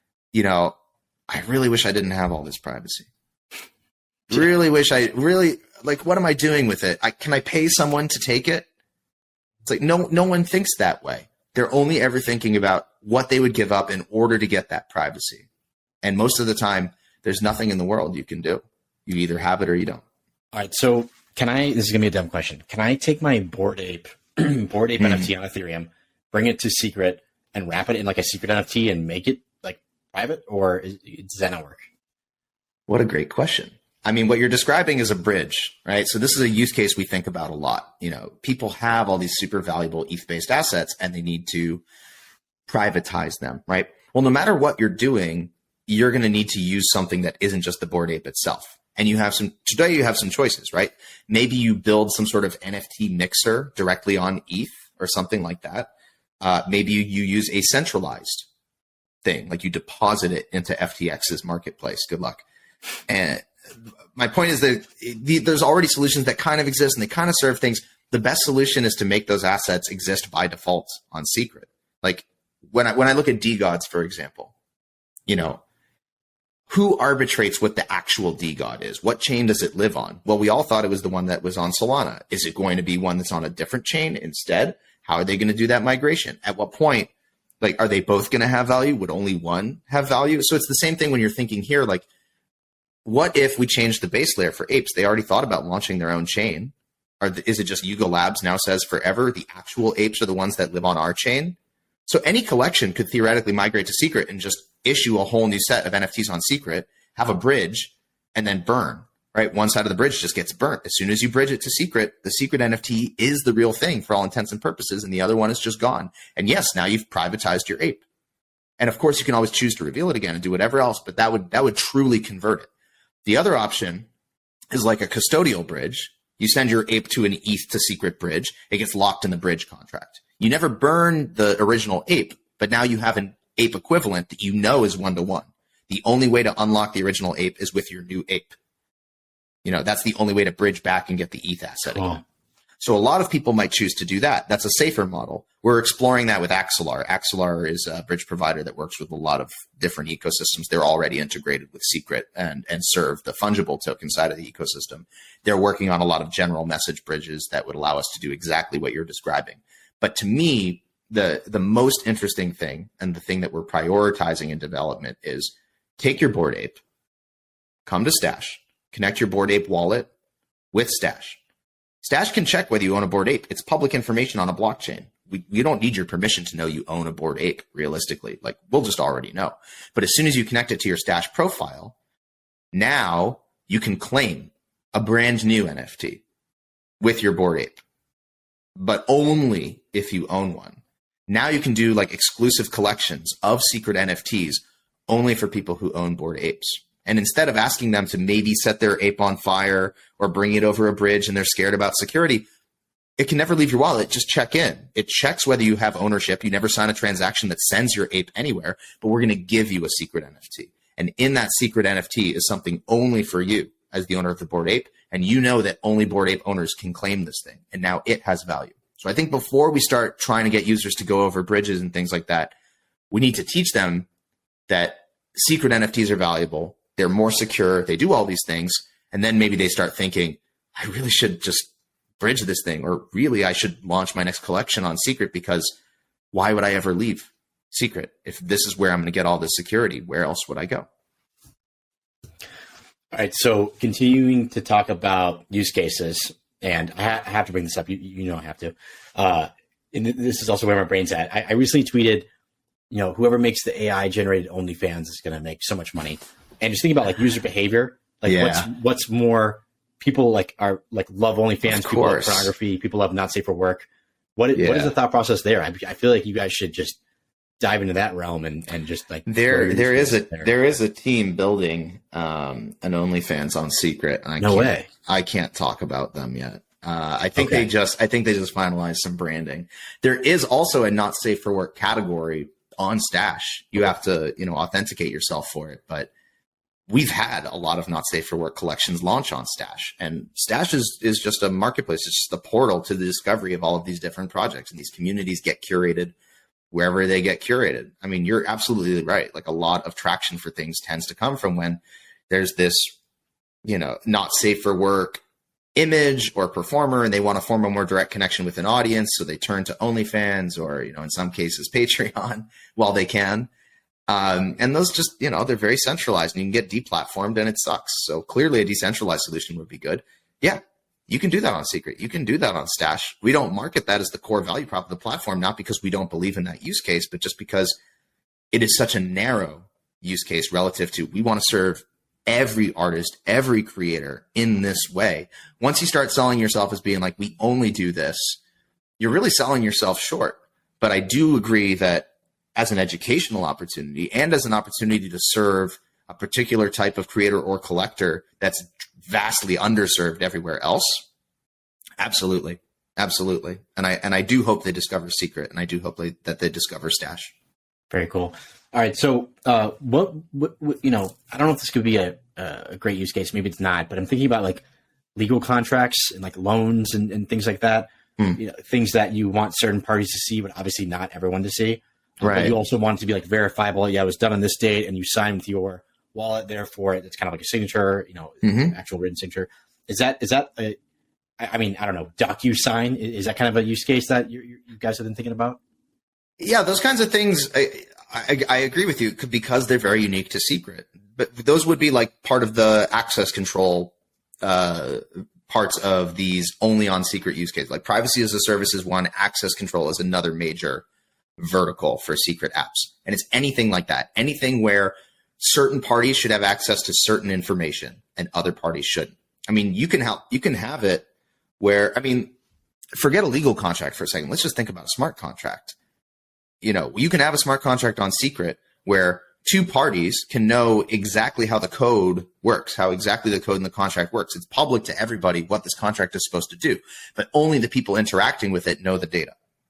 I really wish I didn't have all this privacy. Really wish what am I doing with it? Can I pay someone to take it? It's like, no one thinks that way. They're only ever thinking about what they would give up in order to get that privacy. And most of the time, there's nothing in the world you can do. You either have it or you don't. All right. So this is going to be a dumb question. Can I take my Bored Ape NFT on Ethereum, bring it to Secret, and wrap it in like a Secret NFT and make it like private, or does that not work? What a great question. I mean, what you're describing is a bridge, right? So this is a use case we think about a lot. People have all these super valuable ETH-based assets and they need to privatize them, right? Well, no matter what you're doing, you're going to need to use something that isn't just the Bored Ape itself. And today you have some choices, right? Maybe you build some sort of NFT mixer directly on ETH or something like that. Maybe you use a centralized thing, like you deposit it into FTX's marketplace. Good luck. And my point is that there's already solutions that kind of exist and they kind of serve things. The best solution is to make those assets exist by default on Secret. Like when I look at DeGods, for example, you know, who arbitrates what the actual DeGod is? What chain does it live on? Well, we all thought it was the one that was on Solana. Is it going to be one that's on a different chain instead? How are they going to do that migration? At what point, like, are they both going to have value? Would only one have value? So it's the same thing when you're thinking here, like, what if we change the base layer for apes? They already thought about launching their own chain. Is it just Yuga Labs now says forever the actual apes are the ones that live on our chain? So any collection could theoretically migrate to Secret and just issue a whole new set of NFTs on Secret, have a bridge, and then burn, right? One side of the bridge just gets burnt. As soon as you bridge it to Secret, the Secret NFT is the real thing for all intents and purposes, and the other one is just gone. And yes, now you've privatized your ape. And of course, you can always choose to reveal it again and do whatever else, but that would truly convert it. The other option is like a custodial bridge. You send your ape to an ETH to Secret bridge. It gets locked in the bridge contract. You never burn the original ape, but now you have an ape equivalent that you know is one-to-one. The only way to unlock the original ape is with your new ape. You know, that's the only way to bridge back and get the ETH asset again. So a lot of people might choose to do that. That's a safer model. We're exploring that with Axelar. Axelar is a bridge provider that works with a lot of different ecosystems. They're already integrated with Secret and serve the fungible token side of the ecosystem. They're working on a lot of general message bridges that would allow us to do exactly what you're describing. But to me, the most interesting thing and the thing that we're prioritizing in development is take your Bored Ape, come to Stash, connect your Bored Ape wallet with Stash. Stash can check whether you own a Bored Ape. It's public information on a blockchain. We don't need your permission to know you own a Bored Ape, realistically. Like, we'll just already know. But as soon as you connect it to your Stash profile, now you can claim a brand new NFT with your Bored Ape, but only if you own one. Now you can do like exclusive collections of Secret NFTs only for people who own Bored Apes. And instead of asking them to maybe set their ape on fire or bring it over a bridge and they're scared about security, it can never leave your wallet. Just check in. It checks whether you have ownership. You never sign a transaction that sends your ape anywhere, but we're going to give you a Secret NFT. And in that Secret NFT is something only for you as the owner of the Bored Ape. And you know that only Bored Ape owners can claim this thing. And now it has value. So I think before we start trying to get users to go over bridges and things like that, we need to teach them that Secret NFTs are valuable. They're more secure. They do all these things. And then maybe they start thinking, I really should just bridge this thing, or really I should launch my next collection on Secret, because why would I ever leave Secret? If this is where I'm going to get all this security, where else would I go? All right. So continuing to talk about use cases, and I have to bring this up. You know I have to. And this is also where my brain's at. I recently tweeted, you know, whoever makes the AI generated OnlyFans is going to make so much money. And just think about like user behavior, like what's more, people like are like love OnlyFans, people love pornography, people love not safe for work. What is the thought process there? I feel like you guys should just dive into that realm and just like there is a team building an OnlyFans on Secret. And I can't talk about them yet. I think they just finalized some branding. There is also a not safe for work category on Stash. You have to, authenticate yourself for it, but we've had a lot of not safe for work collections launch on Stash, and Stash is just a marketplace. It's just the portal to the discovery of all of these different projects, and these communities get curated wherever they get curated. I mean, you're absolutely right. Like, a lot of traction for things tends to come from when there's this, not safe for work image or performer, and they want to form a more direct connection with an audience. So they turn to OnlyFans or, in some cases Patreon while they can. And those just, they're very centralized, and you can get deplatformed, and it sucks. So clearly a decentralized solution would be good. Yeah, you can do that on Secret. You can do that on Stash. We don't market that as the core value prop of the platform, not because we don't believe in that use case, but just because it is such a narrow use case relative to, we want to serve every artist, every creator in this way. Once you start selling yourself as being like, we only do this, you're really selling yourself short. But I do agree that as an educational opportunity and as an opportunity to serve a particular type of creator or collector that's vastly underserved everywhere else, absolutely. Absolutely. And I do hope they discover Secret, and I do hope that they discover Stash. Very cool. All right. So what I don't know if this could be a great use case. Maybe it's not, but I'm thinking about like legal contracts and like loans and things like that. Things that you want certain parties to see, but obviously not everyone to see. Right. But you also want it to be like verifiable. Yeah, it was done on this date, and you sign with your wallet there for it. It's kind of like a signature, actual written signature. Is that I mean, I don't know, DocuSign, is that kind of a use case that you guys have been thinking about? Yeah, those kinds of things, I agree with you because they're very unique to secret. But those would be like part of the access control parts of these only on secret use cases. Like privacy as a service is one, access control is another major vertical for secret apps. And it's anything like that, anything where certain parties should have access to certain information and other parties shouldn't. I mean, you can have it where, I mean, forget a legal contract for a second. Let's just think about a smart contract. You can have a smart contract on secret where two parties can know exactly how the code works, how exactly the code in the contract works. It's public to everybody what this contract is supposed to do, but only the people interacting with it know the data.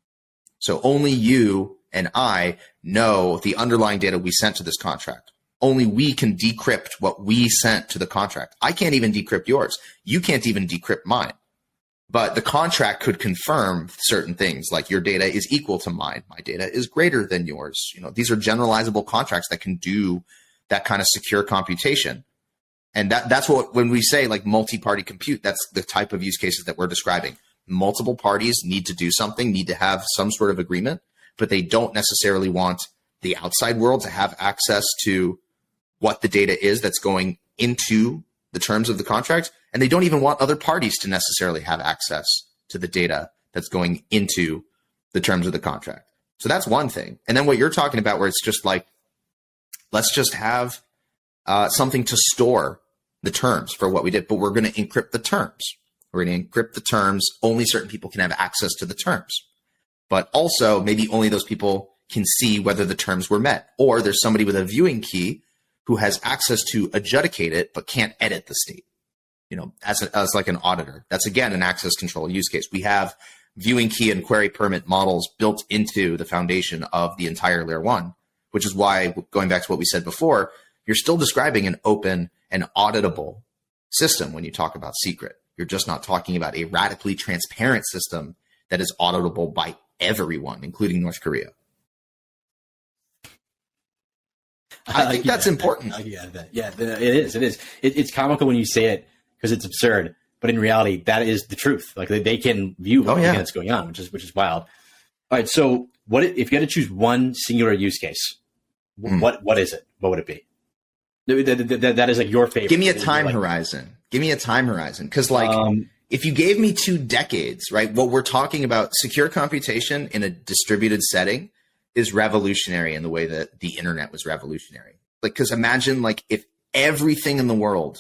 So only you and I know the underlying data we sent to this contract. Only we can decrypt what we sent to the contract. I can't even decrypt yours. You can't even decrypt mine. But the contract could confirm certain things, like your data is equal to mine. My data is greater than yours. These are generalizable contracts that can do that kind of secure computation. And that's what, when we say like multi-party compute, that's the type of use cases that we're describing. Multiple parties need to do something, need to have some sort of agreement, but they don't necessarily want the outside world to have access to what the data is that's going into the terms of the contract. And they don't even want other parties to necessarily have access to the data that's going into the terms of the contract. So that's one thing. And then what you're talking about, where it's just like, let's just have something to store the terms for what we did, but we're going to encrypt the terms. We're going to encrypt the terms. Only certain people can have access to the terms. But also, maybe only those people can see whether the terms were met. Or there's somebody with a viewing key who has access to adjudicate it, but can't edit the state. As like an auditor. That's, again, an access control use case. We have viewing key and query permit models built into the foundation of the entire Layer 1, which is why, going back to what we said before, you're still describing an open and auditable system when you talk about secret. You're just not talking about a radically transparent system that is auditable by everyone, including North Korea. I think that's important. Yeah, it is. It is. It's comical when you say it because it's absurd, but in reality, that is the truth. Like they can view everything that's going on, which is wild. All right. So, what if you had to choose one singular use case? What is it? What would it be? That is like your favorite. Give me a time horizon. Give me a time horizon, because if you gave me 2 decades, right? What we're talking about, secure computation in a distributed setting, is revolutionary in the way that the internet was revolutionary. Like, because imagine like if everything in the world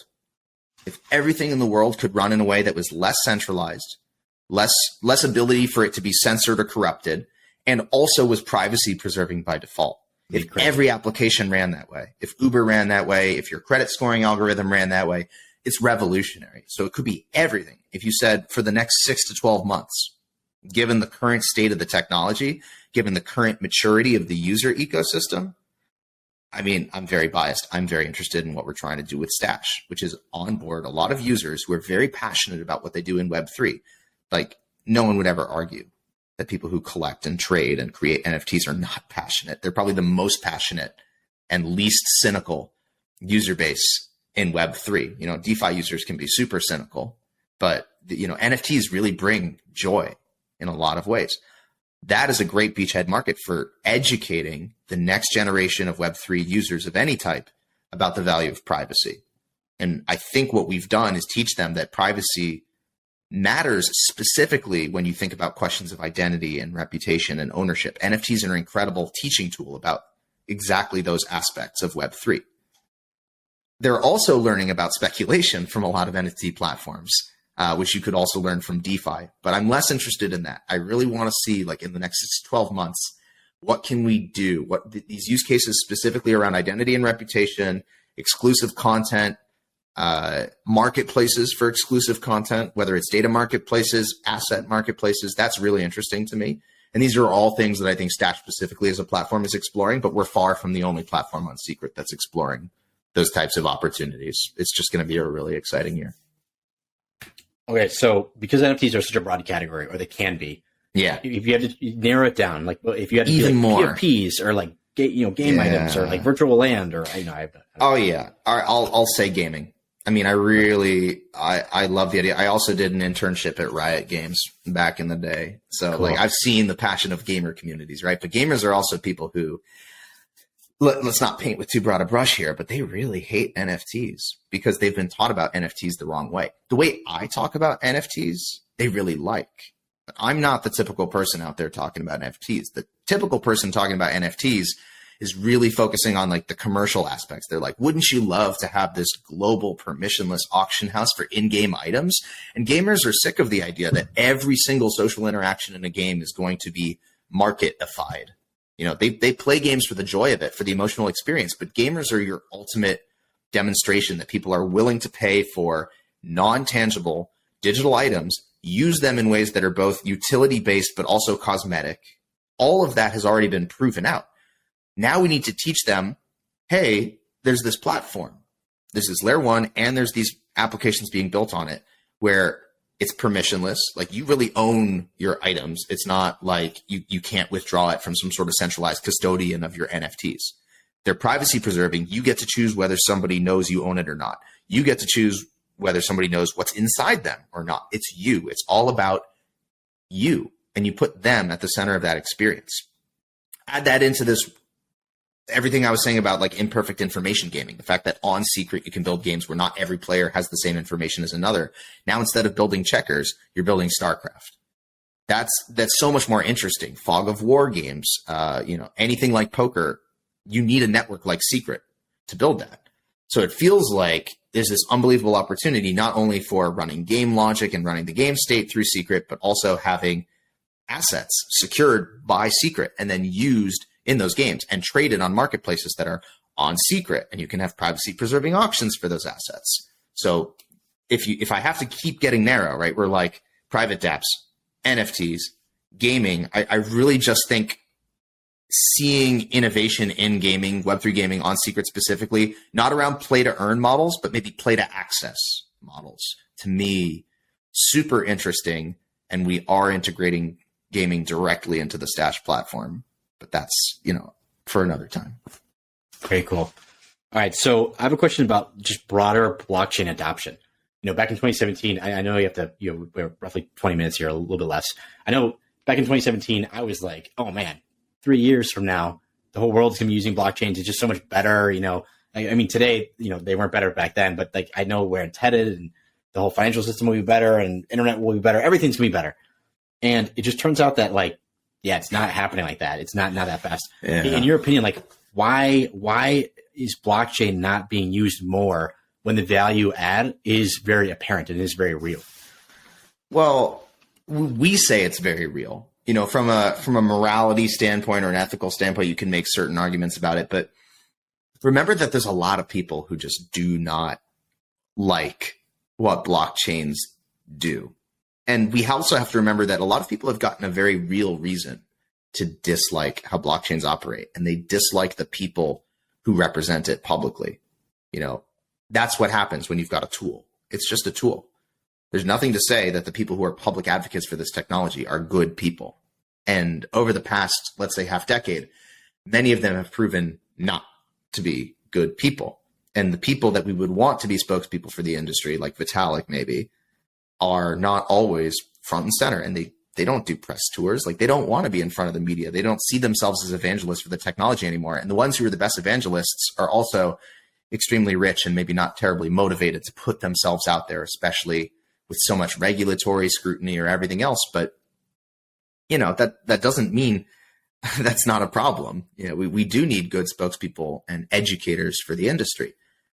could run in a way that was less centralized, less ability for it to be censored or corrupted, and also was privacy preserving by default. If every application ran that way, if Uber ran that way, if your credit scoring algorithm ran that way, it's revolutionary. So it could be everything. If you said for the next 6 to 12 months, given the current state of the technology, given the current maturity of the user ecosystem, I mean, I'm very biased. I'm very interested in what we're trying to do with Stash, which is onboard a lot of users who are very passionate about what they do in Web3. Like, no one would ever argue that people who collect and trade and create NFTs are not passionate. They're probably the most passionate and least cynical user base in Web3. DeFi users can be super cynical, but NFTs really bring joy in a lot of ways. That is a great beachhead market for educating the next generation of Web3 users of any type about the value of privacy. And I think what we've done is teach them that privacy matters specifically when you think about questions of identity and reputation and ownership. NFTs are an incredible teaching tool about exactly those aspects of Web3. They're also learning about speculation from a lot of NFT platforms, which you could also learn from DeFi. But I'm less interested in that. I really want to see, like, in the next 6 to 12 months, what can we do? What these use cases specifically around identity and reputation, exclusive content, marketplaces for exclusive content, whether it's data marketplaces, asset marketplaces. That's really interesting to me. And these are all things that I think Stash specifically as a platform is exploring, but we're far from the only platform on Secret that's exploring those types of opportunities. It's just going to be a really exciting year. Okay, so because NFTs are such a broad category, or they can be, Yeah. If you had to narrow it down, like if you had to even do like more PFPs or like game items or like virtual land or Oh yeah, I'll say gaming. I mean, I love the idea. I also did an internship at Riot Games back in the day, so Cool. like I've seen the passion of gamer communities, right? But gamers are also people who let's not paint with too broad a brush here, but they really hate NFTs because they've been taught about NFTs the wrong way. The way I talk about NFTs, they really like. I'm not the typical person out there talking about NFTs. The typical person talking about NFTs is really focusing on like the commercial aspects. They're like, wouldn't you love to have this global permissionless auction house for in-game items? And gamers are sick of the idea that every single social interaction in a game is going to be marketified. You know, they play games for the joy of it, for the emotional experience, but gamers are your ultimate demonstration that people are willing to pay for non-tangible digital items, use them in ways that are both utility-based but also cosmetic. All of that has already been proven out. Now we need to teach them, hey, there's this platform. There's this layer 1, and there's these applications being built on it where it's permissionless. Like you really own your items. It's not like you can't withdraw it from some sort of centralized custodian of your NFTs. They're privacy preserving. You get to choose whether somebody knows you own it or not. You get to choose whether somebody knows what's inside them or not. It's you. It's all about you. And you put them at the center of that experience. Add that into this, everything I was saying about like imperfect information gaming, the fact that on Secret you can build games where not every player has the same information as another. Now, instead of building checkers, you're building StarCraft. That's so much more interesting. Fog of War games, anything like poker, you need a network like Secret to build that. So it feels like there's this unbelievable opportunity, not only for running game logic and running the game state through Secret, but also having assets secured by Secret and then used in those games and traded on marketplaces that are on Secret, and you can have privacy preserving auctions for those assets. So if I have to keep getting narrow, right, we're like private dApps, NFTs, gaming. I really just think seeing innovation in gaming, Web3 gaming on Secret specifically, not around play to earn models, but maybe play to access models, to me, super interesting. And we are integrating gaming directly into the Stash platform. But that's, for another time. Very cool. All right. So I have a question about just broader blockchain adoption. Back in 2017, I know we're roughly 20 minutes here, a little bit less. I know back in 2017, I was like, oh man, 3 years from now, the whole world's going to be using blockchains. It's just so much better. I mean, today, they weren't better back then, but like, I know where it's headed and the whole financial system will be better and internet will be better. Everything's going to be better. And it just turns out that like, yeah, it's not happening like that. It's not that fast. Yeah. In your opinion, like why is blockchain not being used more when the value add is very apparent and is very real? Well, we say it's very real. From a morality standpoint or an ethical standpoint, you can make certain arguments about it. But remember that there's a lot of people who just do not like what blockchains do. And we also have to remember that a lot of people have gotten a very real reason to dislike how blockchains operate, and they dislike the people who represent it publicly. That's what happens when you've got a tool. It's just a tool. There's nothing to say that the people who are public advocates for this technology are good people. And over the past, let's say, half decade, many of them have proven not to be good people. And the people that we would want to be spokespeople for the industry, like Vitalik maybe, are not always front and center, and they don't do press tours. Like, they don't want to be in front of the media. They don't see themselves as evangelists for the technology anymore. And the ones who are the best evangelists are also extremely rich and maybe not terribly motivated to put themselves out there, especially with so much regulatory scrutiny or everything else. But, that doesn't mean that's not a problem. We do need good spokespeople and educators for the industry.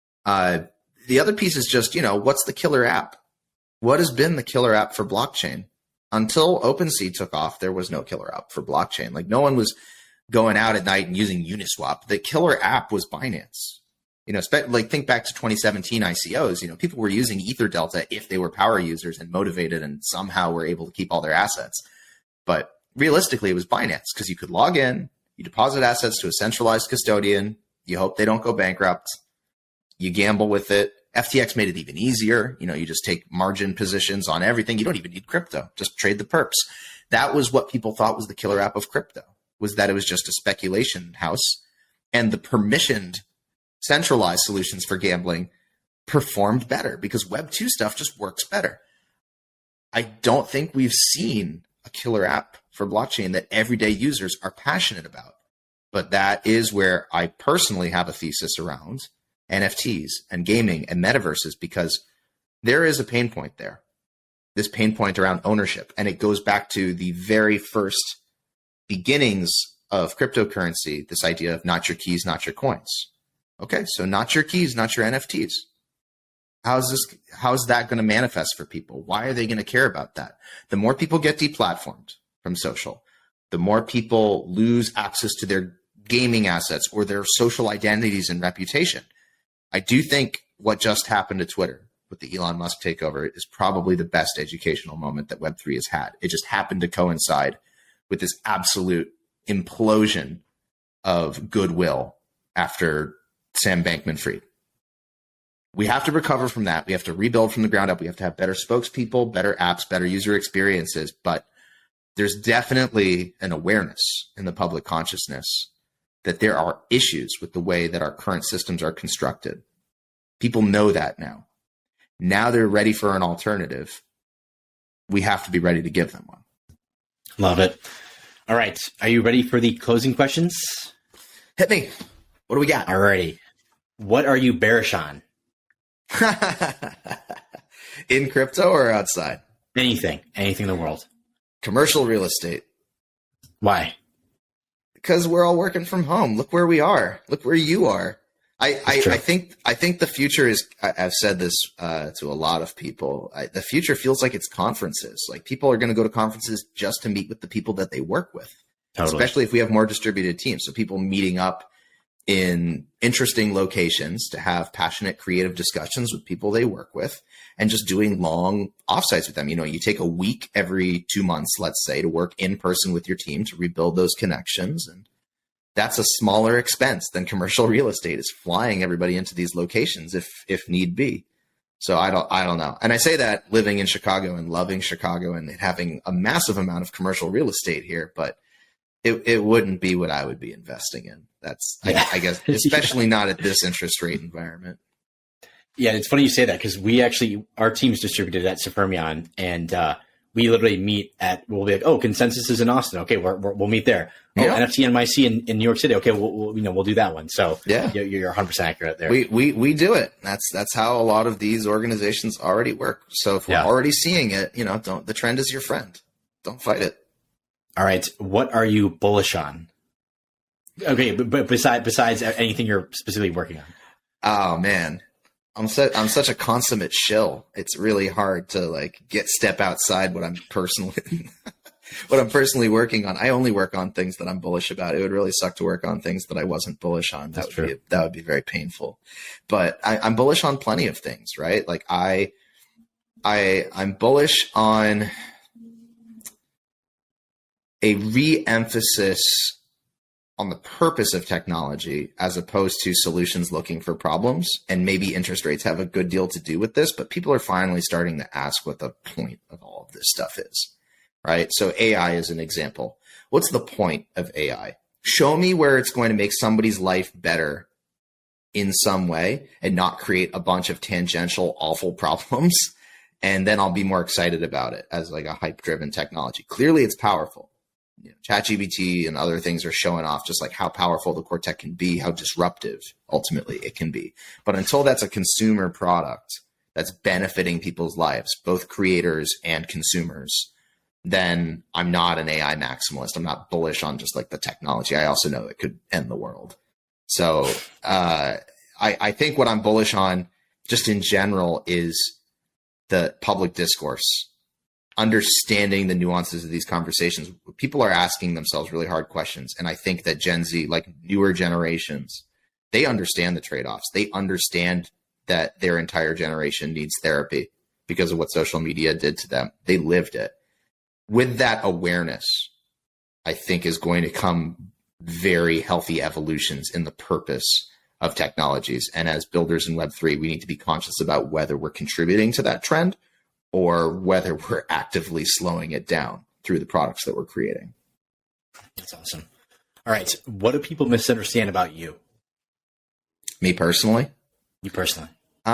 The other piece is just, what's the killer app? What has been the killer app for blockchain? Until OpenSea took off, there was no killer app for blockchain. Like, no one was going out at night and using Uniswap. The killer app was Binance. Think back to 2017 ICOs. People were using EtherDelta if they were power users and motivated and somehow were able to keep all their assets. But realistically, it was Binance because you could log in, you deposit assets to a centralized custodian, you hope they don't go bankrupt, you gamble with it. FTX made it even easier. You just take margin positions on everything. You don't even need crypto. Just trade the perps. That was what people thought was the killer app of crypto, was that it was just a speculation house, and the permissioned centralized solutions for gambling performed better because Web 2 stuff just works better. I don't think we've seen a killer app for blockchain that everyday users are passionate about. But that is where I personally have a thesis around NFTs and gaming and metaverses, because there is a pain point there. This pain point around ownership. And it goes back to the very first beginnings of cryptocurrency, this idea of not your keys, not your coins. Okay, so not your keys, not your NFTs. How's that going to manifest for people? Why are they going to care about that? The more people get deplatformed from social, the more people lose access to their gaming assets or their social identities and reputation. I do think what just happened to Twitter with the Elon Musk takeover is probably the best educational moment that Web3 has had. It just happened to coincide with this absolute implosion of goodwill after Sam Bankman-Fried. We have to recover from that. We have to rebuild from the ground up. We have to have better spokespeople, better apps, better user experiences. But there's definitely an awareness in the public consciousness that there are issues with the way that our current systems are constructed. People know that now. Now they're ready for an alternative. We have to be ready to give them one. Love it. All right. Are you ready for the closing questions? Hit me. What do we got? Alrighty. What are you bearish on? In crypto or outside? Anything in the world. Commercial real estate. Why? Because we're all working from home. Look where we are. Look where you are. I think the future is, I've said this to a lot of people, the future feels like it's conferences. Like people are going to go to conferences just to meet with the people that they work with. Totally. Especially if we have more distributed teams. So people meeting up in interesting locations to have passionate, creative discussions with people they work with, and just doing long offsites with them. You know, you take a week every 2 months, let's say, to work in person with your team to rebuild those connections. And that's a smaller expense than commercial real estate, is flying everybody into these locations if need be. So I don't know. And I say that living in Chicago and loving Chicago and having a massive amount of commercial real estate here, but it wouldn't be what I would be investing in. That's, I guess, especially not at this interest rate environment. Yeah, it's funny you say that, because our team's distributed at Supermion, and we literally meet we'll be like, oh, Consensus is in Austin. Okay, we'll meet there. Oh, yeah. NFT NYC in New York City. Okay, we'll do that one. So yeah, you're 100% accurate there. We do it. That's how a lot of these organizations already work. So if we're already seeing it, the trend is your friend. Don't fight it. All right, what are you bullish on? Okay, but besides anything you're specifically working on. Oh man, I'm such a consummate shill. It's really hard to step outside what I'm personally working on. I only work on things that I'm bullish about. It would really suck to work on things that I wasn't bullish on. That would be very painful. But I'm bullish on plenty of things, right? Like I'm bullish on a re-emphasis on the purpose of technology as opposed to solutions looking for problems. And maybe interest rates have a good deal to do with this, but people are finally starting to ask what the point of all of this stuff is, right? So AI is an example. What's the point of AI? Show me where it's going to make somebody's life better in some way and not create a bunch of tangential, awful problems. And then I'll be more excited about it as a hype-driven technology. Clearly it's powerful. ChatGPT and other things are showing off just how powerful the core tech can be, how disruptive ultimately it can be. But until that's a consumer product that's benefiting people's lives, both creators and consumers, then I'm not an AI maximalist. I'm not bullish on just the technology. I also know it could end the world. So I think what I'm bullish on just in general is the public discourse. Understanding the nuances of these conversations. People are asking themselves really hard questions. And I think that Gen Z, newer generations, they understand the trade-offs. They understand that their entire generation needs therapy because of what social media did to them. They lived it. With that awareness, I think is going to come very healthy evolutions in the purpose of technologies. And as builders in Web3, we need to be conscious about whether we're contributing to that trend or whether we're actively slowing it down. through the products that we're creating. That's awesome. All right. What do people misunderstand about you? Me personally? You personally.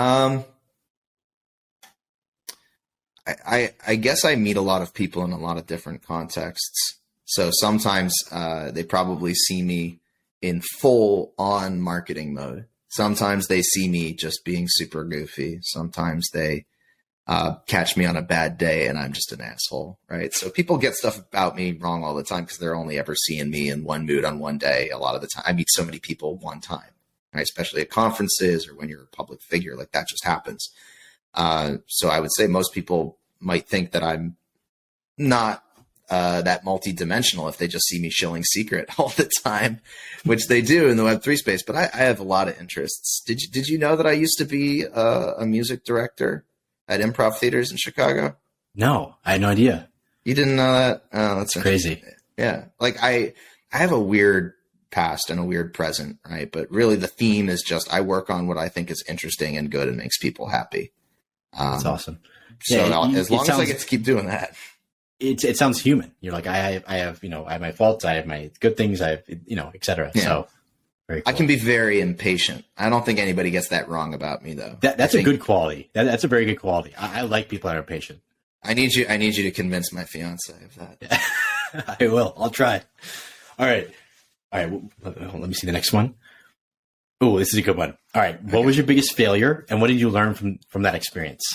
I guess I meet a lot of people in a lot of different contexts. So sometimes they probably see me in full on marketing mode. Sometimes they see me just being super goofy. Sometimes they catch me on a bad day and I'm just an asshole, right? So people get stuff about me wrong all the time because they're only ever seeing me in one mood on one day. A lot of the time, I meet so many people one time, right? Especially at conferences or when you're a public figure, like that just happens. So I would say most people might think that I'm not that multi-dimensional if they just see me shilling secret all the time, which they do in the Web3 space. But I have a lot of interests. Did you know that I used to be a music director at improv theaters in Chicago? No, I had no idea. You didn't know that? Oh, that's crazy. Yeah. Like I have a weird past and a weird present, right? But really the theme is just I work on what I think is interesting and good and makes people happy. That's awesome. So as long as I get to keep doing that. It sounds human. You're like, I have, I have my faults, I have my good things, I have, et cetera. Yeah. So very cool. I can be very impatient. I don't think anybody gets that wrong about me though. That's a good quality. That's a very good quality. I like people that are patient. I need you to convince my fiance of that. I will. I'll try. All right. Well, let me see the next one. Oh, this is a good one. All right. Okay. What was your biggest failure and what did you learn from that experience?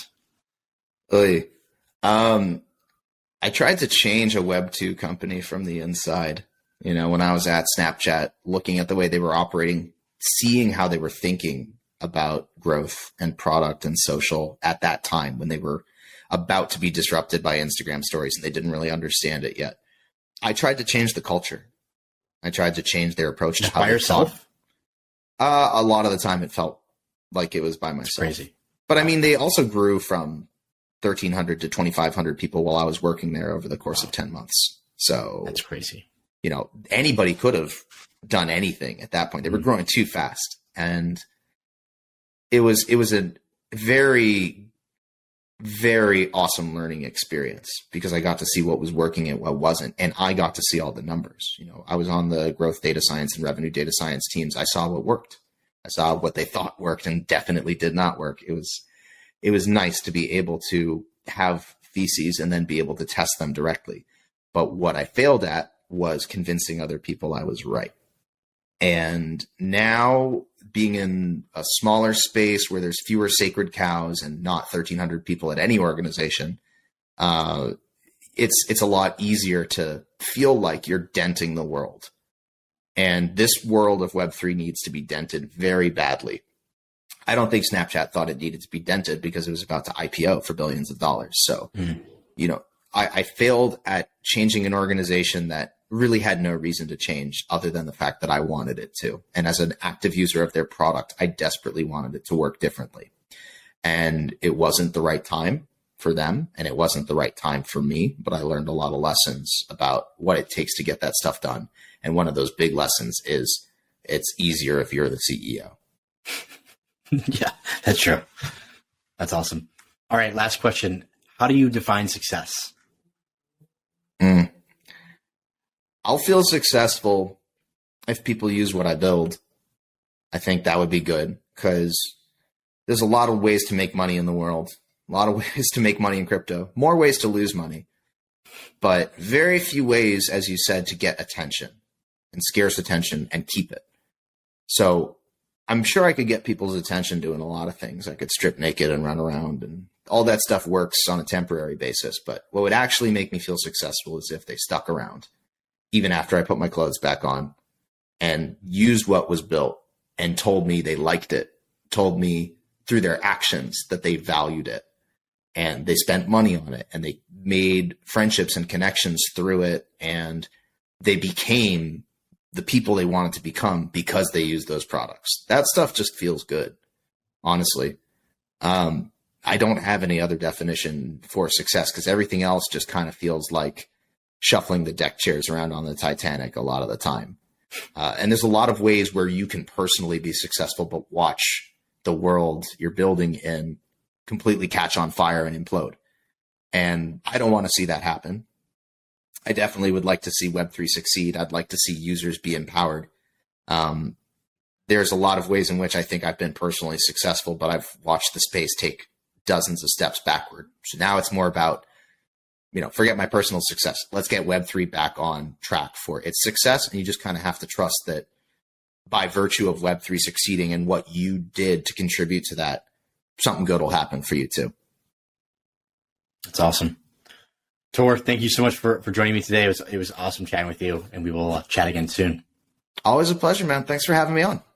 I tried to change a Web2 company from the inside. When I was at Snapchat, looking at the way they were operating, seeing how they were thinking about growth and product and social at that time when they were about to be disrupted by Instagram stories and they didn't really understand it yet. I tried to change the culture. I tried to change their approach to how by yourself. A lot of the time it felt like it was by myself. That's crazy. But I mean, they also grew from 1,300 to 2,500 people while I was working there over the course of 10 months. So that's crazy. Anybody could have done anything at that point. They were growing too fast. And it was a very, very awesome learning experience because I got to see what was working and what wasn't. And I got to see all the numbers. I was on the growth data science and revenue data science teams. I saw what worked. I saw what they thought worked and definitely did not work. It was nice to be able to have theses and then be able to test them directly. But what I failed at was convincing other people I was right. And now being in a smaller space where there's fewer sacred cows and not 1,300 people at any organization, it's a lot easier to feel like you're denting the world. And this world of Web3 needs to be dented very badly. I don't think Snapchat thought it needed to be dented because it was about to IPO for billions of dollars. So, I failed at changing an organization that really had no reason to change other than the fact that I wanted it to. And as an active user of their product, I desperately wanted it to work differently. And it wasn't the right time for them and it wasn't the right time for me, but I learned a lot of lessons about what it takes to get that stuff done. And one of those big lessons is it's easier if you're the CEO. Yeah, that's true. That's awesome. All right. Last question. How do you define success? I'll feel successful if people use what I build. I think that would be good because there's a lot of ways to make money in the world, a lot of ways to make money in crypto, more ways to lose money, but very few ways, as you said, to get attention and scarce attention and keep it. So I'm sure I could get people's attention doing a lot of things. I could strip naked and run around and all that stuff works on a temporary basis. But what would actually make me feel successful is if they stuck around, even after I put my clothes back on and used what was built and told me they liked it, told me through their actions that they valued it and they spent money on it and they made friendships and connections through it. And they became the people they wanted to become because they used those products. That stuff just feels good, honestly. I don't have any other definition for success because everything else just kind of feels like shuffling the deck chairs around on the Titanic a lot of the time. And there's a lot of ways where you can personally be successful, but watch the world you're building in completely catch on fire and implode. And I don't want to see that happen. I definitely would like to see Web3 succeed. I'd like to see users be empowered. There's a lot of ways in which I think I've been personally successful, but I've watched the space take dozens of steps backward. So now it's more about, forget my personal success. Let's get Web3 back on track for its success. And you just kind of have to trust that by virtue of Web3 succeeding and what you did to contribute to that, something good will happen for you too. That's awesome. Tor, thank you so much for joining me today. It was awesome chatting with you, and we will chat again soon. Always a pleasure, man. Thanks for having me on.